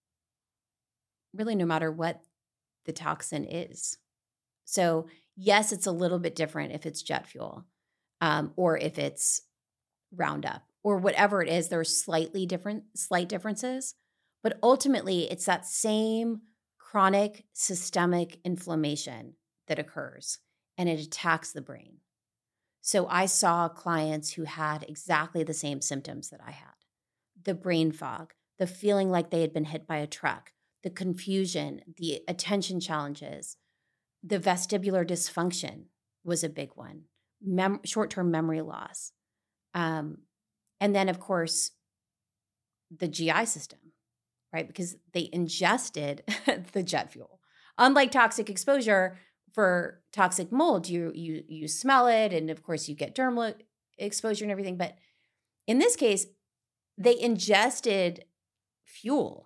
really no matter what the toxin is. So yes, it's a little bit different if it's jet fuel um, or if it's Roundup or whatever it is. There are slightly different, slight differences, but ultimately it's that same chronic systemic inflammation that occurs and it attacks the brain. So I saw clients who had exactly the same symptoms that I had. The brain fog, the feeling like they had been hit by a truck, the confusion, the attention challenges, the vestibular dysfunction was a big one, Mem- short-term memory loss. Um, and then, of course, the G I system, right? Because they ingested the jet fuel. Unlike toxic exposure, for toxic mold, you you you smell it, and of course you get dermal exposure and everything. But in this case, they ingested fuel.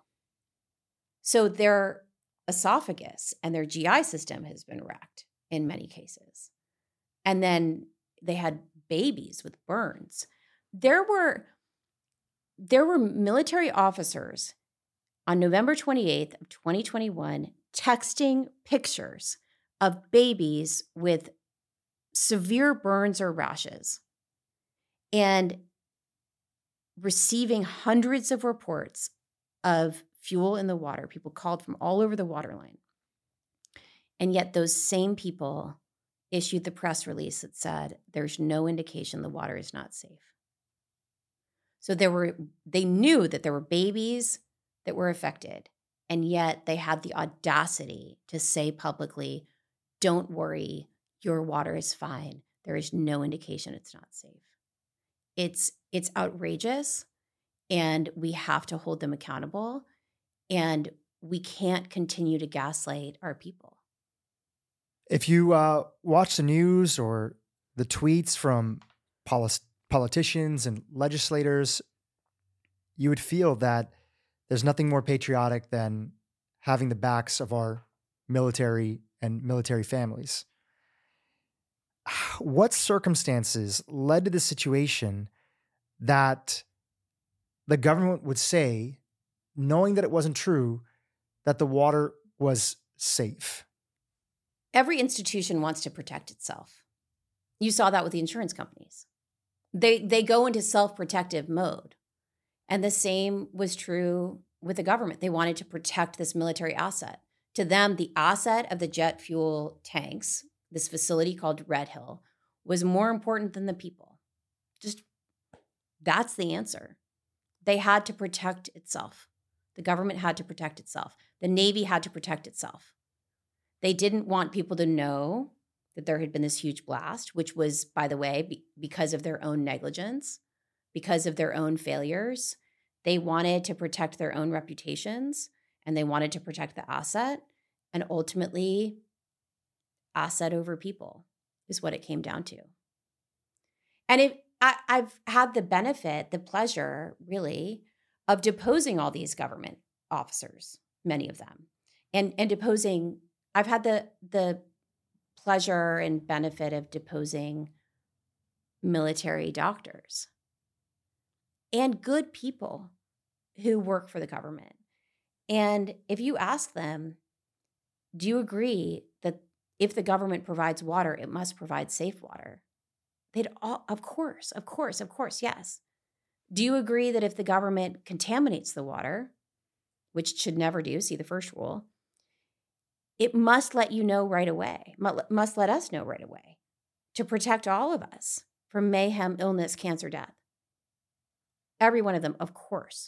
So their esophagus and their G I system has been wrecked in many cases. And then they had babies with burns. There were there were military officers on November twenty-eighth of twenty twenty-one texting pictures of babies with severe burns or rashes and receiving hundreds of reports of fuel in the water. People called from all over the waterline. And yet those same people issued the press release that said there's no indication the water is not safe. So there were, they knew that there were babies that were affected, and yet they had the audacity to say publicly, don't worry, your water is fine. There is no indication it's not safe. It's it's outrageous, and we have to hold them accountable, and we can't continue to gaslight our people. If you uh, watch the news or the tweets from polit- politicians and legislators, you would feel that there's nothing more patriotic than having the backs of our military and military families. What circumstances led to the situation that the government would say knowing that it wasn't true, that the water was safe? Every institution wants to protect itself. You saw that with the insurance companies. They they go into self-protective mode. And the same was true with the government. They wanted to protect this military asset. To them, the asset of the jet fuel tanks, this facility called Red Hill, was more important than the people. Just, that's the answer. They had to protect itself. The government had to protect itself. The Navy had to protect itself. They didn't want people to know that there had been this huge blast, which was, by the way, be- because of their own negligence, because of their own failures. They wanted to protect their own reputations, and they wanted to protect the asset. And ultimately, asset over people is what it came down to. And if I, I've had the benefit, the pleasure, really, of deposing all these government officers, many of them, and and deposing. I've had the the pleasure and benefit of deposing military doctors and good people who work for the government. And if you ask them, do you agree that if the government provides water, it must provide safe water? They'd all, of course, of course, of course, yes. Do you agree that if the government contaminates the water, which it should never do, see the first rule, it must let you know right away, must let us know right away to protect all of us from mayhem, illness, cancer, death? Every one of them, of course.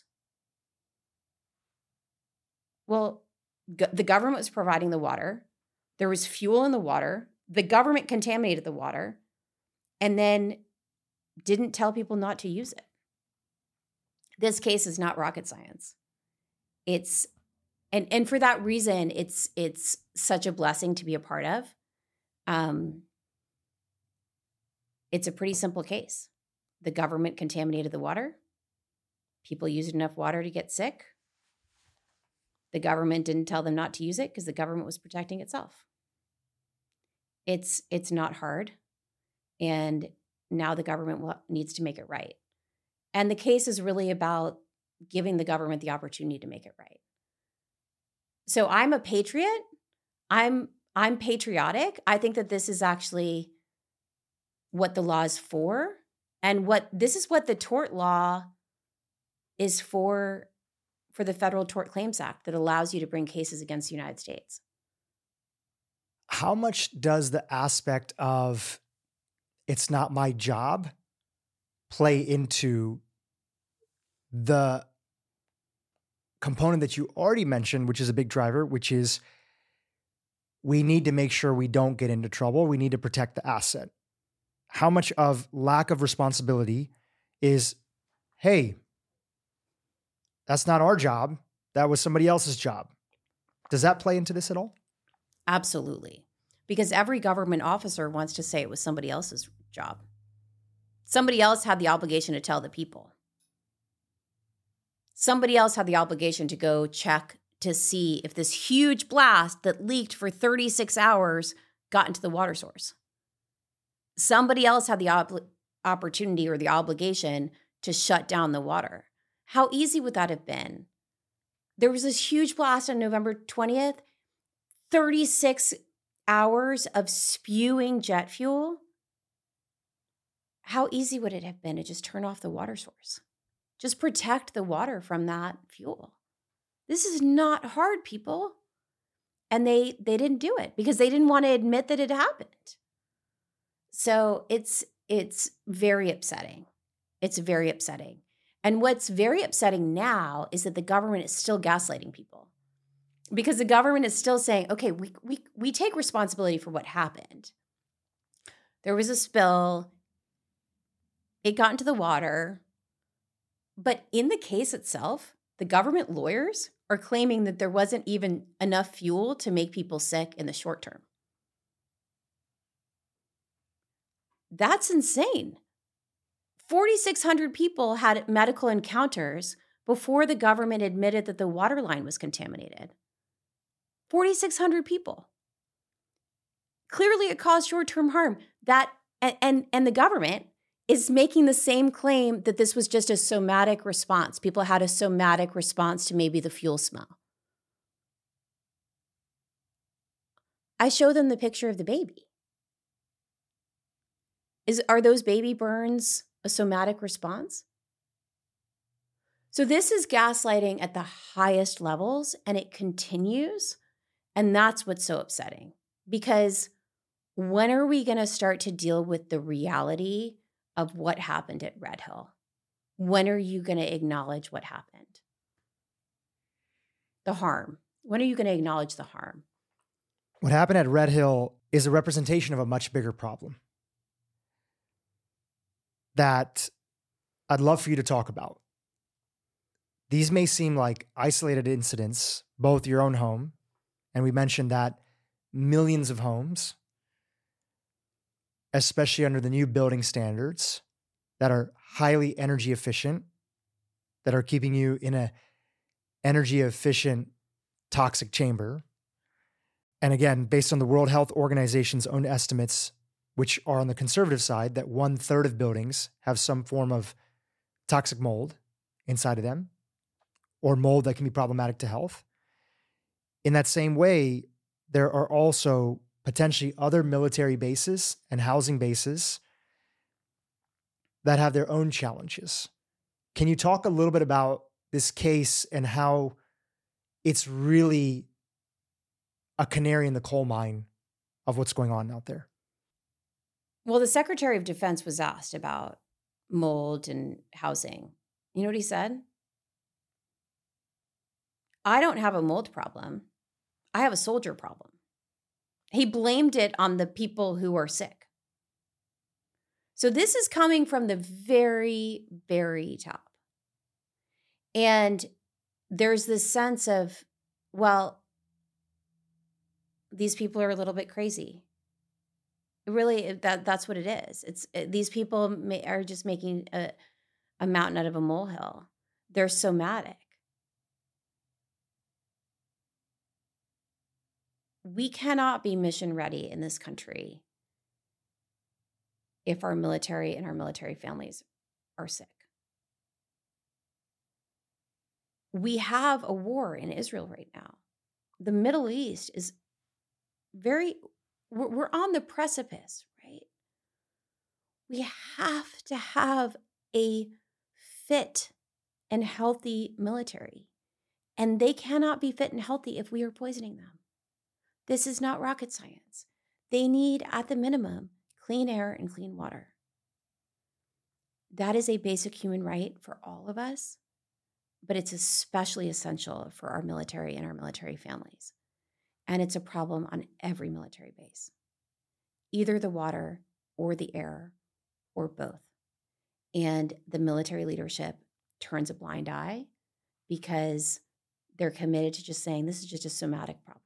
Well, go- the government was providing the water. There was fuel in the water. The government contaminated the water and then didn't tell people not to use it. This case is not rocket science. It's And and for that reason, it's it's such a blessing to be a part of. Um, it's a pretty simple case. The government contaminated the water. People used enough water to get sick. The government didn't tell them not to use it because the government was protecting itself. It's it's not hard. And now the government needs to make it right. And the case is really about giving the government the opportunity to make it right. So I'm a patriot. I'm I'm patriotic. I think that this is actually what the law is for, and what this is what the tort law is for, for the Federal Tort Claims Act that allows you to bring cases against the United States. How much does the aspect of it's not my job play into the component that you already mentioned, which is a big driver, which is we need to make sure we don't get into trouble. We need to protect the asset. How much of lack of responsibility is, hey, that's not our job. That was somebody else's job. Does that play into this at all? Absolutely. Because every government officer wants to say it was somebody else's job. Somebody else had the obligation to tell the people. Somebody else had the obligation to go check to see if this huge blast that leaked for thirty-six hours got into the water source. Somebody else had the ob- opportunity or the obligation to shut down the water. How easy would that have been? There was this huge blast on November twentieth, thirty-six hours of spewing jet fuel. How easy would it have been to just turn off the water source? Just protect the water from that fuel. This is not hard, people. And they they didn't do it because they didn't want to admit that it happened. So it's it's very upsetting. It's very upsetting. And what's very upsetting now is that the government is still gaslighting people. Because the government is still saying, okay, we we we take responsibility for what happened. There was a spill. It got into the water. But in the case itself, the government lawyers are claiming that there wasn't even enough fuel to make people sick in the short term. That's insane. forty-six hundred people had medical encounters before the government admitted that the water line was contaminated. forty-six hundred people. Clearly it caused short-term harm. That and, and, and the government is making the same claim that this was just a somatic response. People had a somatic response to maybe the fuel smell. I show them the picture of the baby. Is, are those baby burns a somatic response? So this is gaslighting at the highest levels, and it continues. And that's what's so upsetting, because when are we going to start to deal with the reality of what happened at Red Hill? When are you going to acknowledge what happened? The harm. When are you going to acknowledge the harm? What happened at Red Hill is a representation of a much bigger problem that I'd love for you to talk about. These may seem like isolated incidents, both your own home, and we mentioned that millions of homes, especially under the new building standards that are highly energy efficient, that are keeping you in a energy efficient toxic chamber. And again, based on the World Health Organization's own estimates, which are on the conservative side, that one third of buildings have some form of toxic mold inside of them, or mold that can be problematic to health. In that same way, there are also potentially other military bases and housing bases that have their own challenges. Can you talk a little bit about this case and how it's really a canary in the coal mine of what's going on out there? Well, the Secretary of Defense was asked about mold and housing. You know what he said? I don't have a mold problem. I have a soldier problem. He blamed it on the people who are sick. So this is coming from the very, very top. And there's this sense of, well, these people are a little bit crazy. Really, that that's what it is. It's it, these people may, are just making a, a mountain out of a molehill. They're somatic. We cannot be mission ready in this country if our military and our military families are sick. We have a war in Israel right now. The Middle East is very, we're, we're on the precipice, right? We have to have a fit and healthy military, and they cannot be fit and healthy if we are poisoning them. This is not rocket science. They need, at the minimum, clean air and clean water. That is a basic human right for all of us, but it's especially essential for our military and our military families. And it's a problem on every military base, either the water or the air or both. And the military leadership turns a blind eye because they're committed to just saying this is just a somatic problem.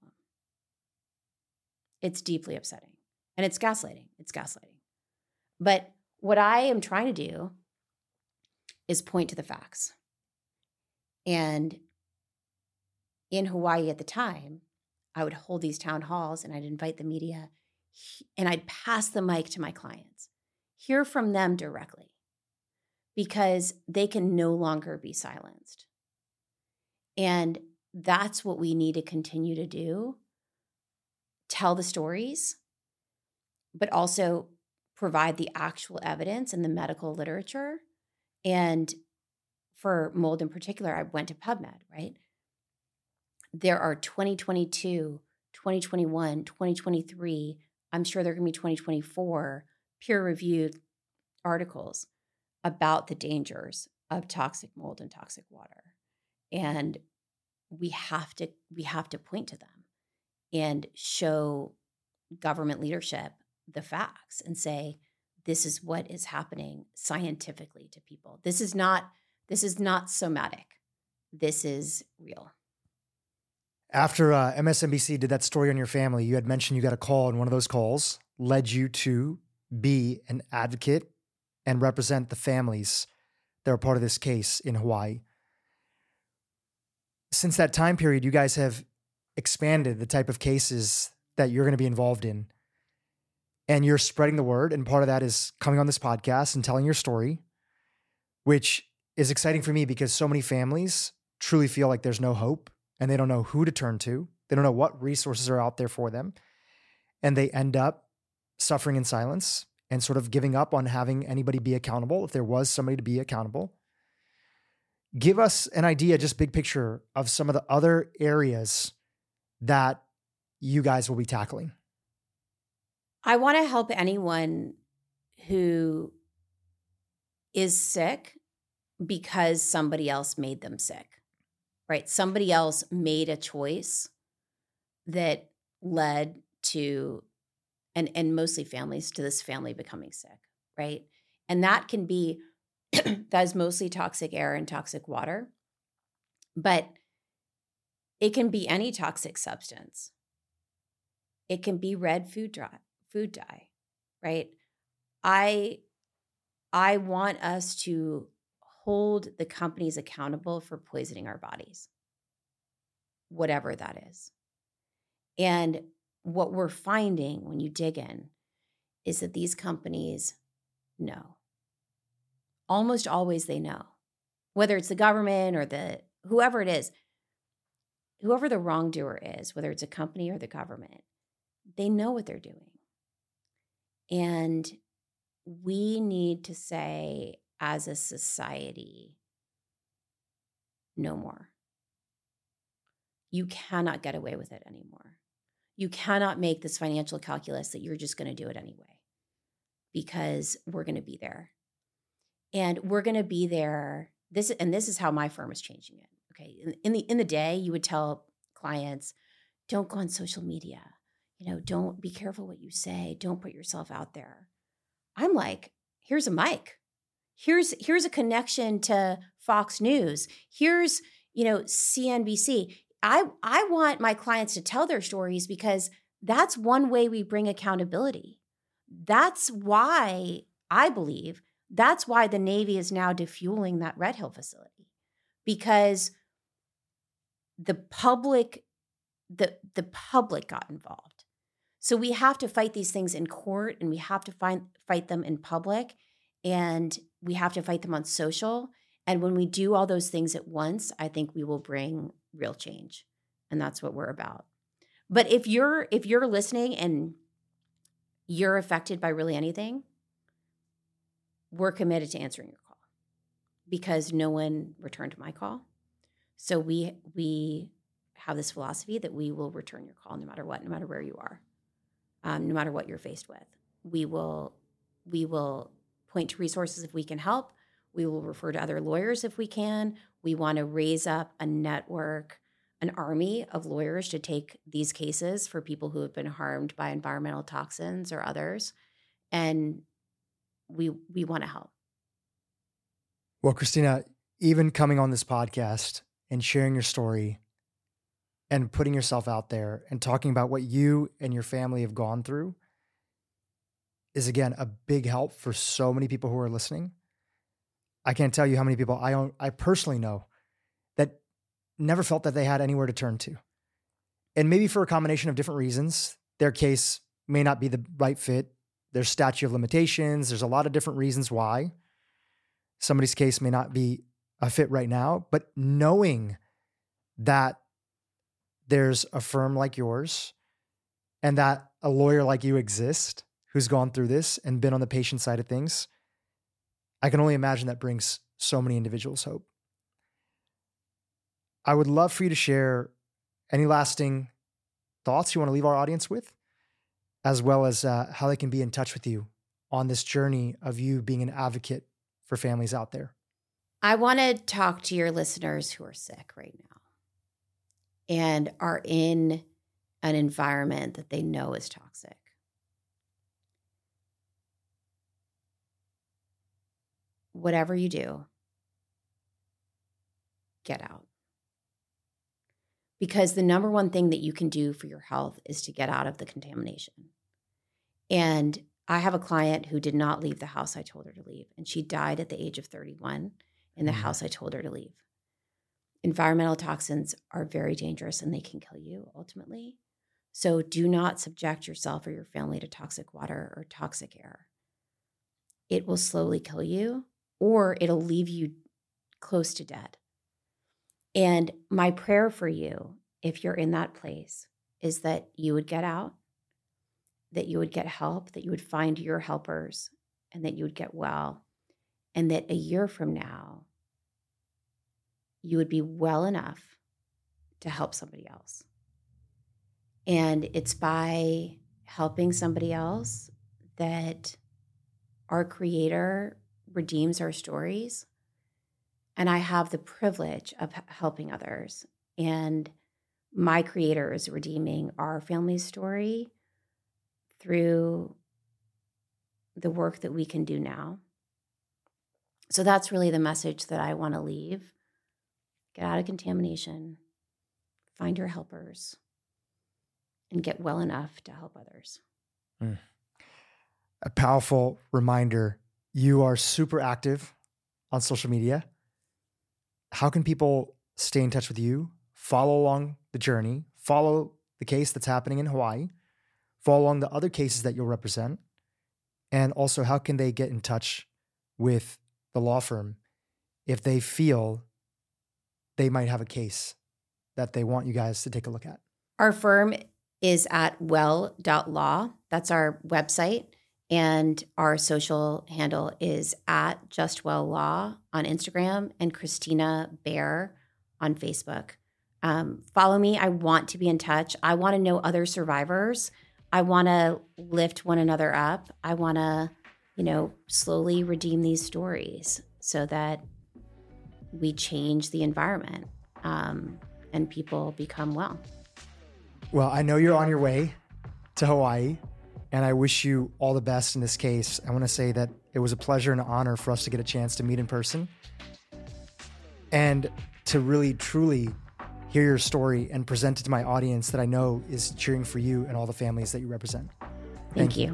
It's deeply upsetting. And it's gaslighting. It's gaslighting. But what I am trying to do is point to the facts. And in Hawaii at the time, I would hold these town halls and I'd invite the media and I'd pass the mic to my clients, hear from them directly, because they can no longer be silenced. And that's what we need to continue to do. Tell the stories, but also provide the actual evidence and the medical literature. And for mold in particular, I went to PubMed, right? There are twenty twenty-two, twenty twenty-one, twenty twenty-three, I'm sure there are going to be twenty twenty-four peer-reviewed articles about the dangers of toxic mold and toxic water. And we have to we have to point to them and show government leadership the facts and say, this is what is happening scientifically to people. This is not, this is not somatic. This is real. After uh, M S N B C did that story on your family, you had mentioned you got a call, and one of those calls led you to be an advocate and represent the families that are part of this case in Hawaii. Since that time period, you guys have expanded the type of cases that you're going to be involved in. and you're spreading the word. And part of that is coming on this podcast and telling your story, which is exciting for me because so many families truly feel like there's no hope and they don't know who to turn to. They don't know what resources are out there for them. And they end up suffering in silence and sort of giving up on having anybody be accountable if there was somebody to be accountable. Give us an idea, just big picture, of some of the other areas that you guys will be tackling. I want to help anyone who is sick because somebody else made them sick, right? Somebody else made a choice that led to, and, and mostly families, to this family becoming sick, right? And that can be, that is mostly toxic air and toxic water, but it can be any toxic substance. It can be red food dye, food dye, right? I, I want us to hold the companies accountable for poisoning our bodies, whatever that is. And what we're finding when you dig in is that these companies know. Almost always they know. Whether it's the government or the whoever it is, whoever the wrongdoer is, whether it's a company or the government, they know what they're doing. And we need to say, as a society, no more. You cannot get away with it anymore. You cannot make this financial calculus that you're just going to do it anyway, because we're going to be there. And we're going to be there. This and this is how my firm is changing it. Okay. In, in the in the day, you would tell clients, don't go on social media. You know, don't be careful what you say. Don't put yourself out there. I'm like, here's a mic. Here's here's a connection to Fox News. Here's, you know, C N B C. I I want my clients to tell their stories because that's one way we bring accountability. That's why I believe that's why the Navy is now defueling that Red Hill facility, because the public, the, the public got involved. So we have to fight these things in court, and we have to find, fight them in public, and we have to fight them on social. And when we do all those things at once, I think we will bring real change. And that's what we're about. But if you're if you're listening and you're affected by really anything, we're committed to answering your call, because no one returned my call. So we we have this philosophy that we will return your call no matter what, no matter where you are, um, no matter what you're faced with. We will we will point to resources if we can help. We will refer to other lawyers if we can. We want to raise up a network, an army of lawyers to take these cases for people who have been harmed by environmental toxins or others. And we we want to help. Well, Christina, even coming on this podcast and sharing your story and putting yourself out there and talking about what you and your family have gone through is, again, a big help for so many people who are listening. I can't tell you how many people I own, I personally know that never felt that they had anywhere to turn to. And maybe for a combination of different reasons, their case may not be the right fit. There's statute of limitations. There's a lot of different reasons why somebody's case may not be a fit right now. But knowing that there's a firm like yours and that a lawyer like you exists who's gone through this and been on the patient side of things, I can only imagine that brings so many individuals hope. I would love for you to share any lasting thoughts you want to leave our audience with, as well as uh, how they can be in touch with you on this journey of you being an advocate for families out there. I want to talk to your listeners who are sick right now and are in an environment that they know is toxic. Whatever you do, get out. Because the number one thing that you can do for your health is to get out of the contamination. And I have a client who did not leave the house I told her to leave, and she died at the age of thirty-one in the mm-hmm. house I told her to leave. Environmental toxins are very dangerous, and they can kill you ultimately. So do not subject yourself or your family to toxic water or toxic air. It will slowly kill you, or it'll leave you close to dead. And my prayer for you, if you're in that place, is that you would get out, that you would get help, that you would find your helpers, and that you would get well. And that a year from now, you would be well enough to help somebody else. And it's by helping somebody else that our Creator redeems our stories. And I have the privilege of helping others. And my Creator is redeeming our family's story through the work that we can do now. So that's really the message that I want to leave. Get out of contamination, find your helpers, and get well enough to help others. Mm. A powerful reminder. You are super active on social media. How can people stay in touch with you, follow along the journey, follow the case that's happening in Hawaii, follow along the other cases that you'll represent? And also, how can they get in touch with the law firm if they feel they might have a case that they want you guys to take a look at? Our firm is at well dot law. That's our website. And our social handle is at justwelllaw on Instagram and Christina Baer on Facebook. Um, follow me. I want to be in touch. I want to know other survivors. I want to lift one another up. I want to, you know, slowly redeem these stories so that we change the environment um, and people become well. Well, I know you're on your way to Hawaii, and I wish you all the best in this case. I want to say that it was a pleasure and an honor for us to get a chance to meet in person and to really, truly hear your story and present it to my audience that I know is cheering for you and all the families that you represent. Thank, Thank you. you.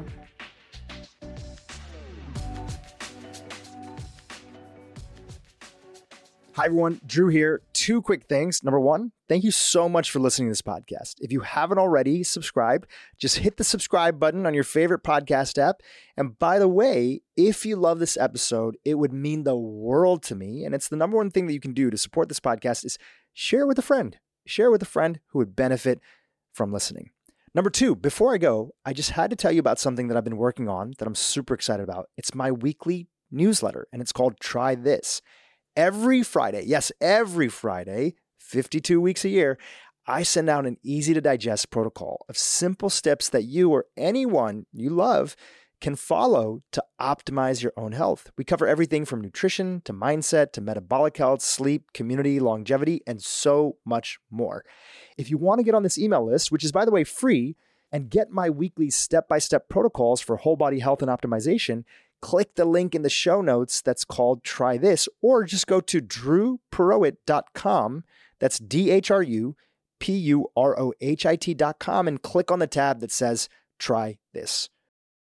Hi, everyone. Drew here. Two quick things. Number one, thank you so much for listening to this podcast. If you haven't already subscribed, just hit the subscribe button on your favorite podcast app. And by the way, if you love this episode, it would mean the world to me. And it's the number one thing that you can do to support this podcast is share it with a friend. Share it with a friend who would benefit from listening. Number two, before I go, I just had to tell you about something that I've been working on that I'm super excited about. It's my weekly newsletter, and it's called Try This. Every Friday, yes, every Friday, fifty-two weeks a year, I send out an easy to digest protocol of simple steps that you or anyone you love can follow to optimize your own health. We cover everything from nutrition to mindset to metabolic health, sleep, community, longevity, and so much more. If you want to get on this email list, which is, by the way, free, and get my weekly step-by-step protocols for whole body health and optimization, click the link in the show notes that's called Try This, or just go to drew purohit dot com. That's D H R U P U R O H I T dot com and click on the tab that says Try This.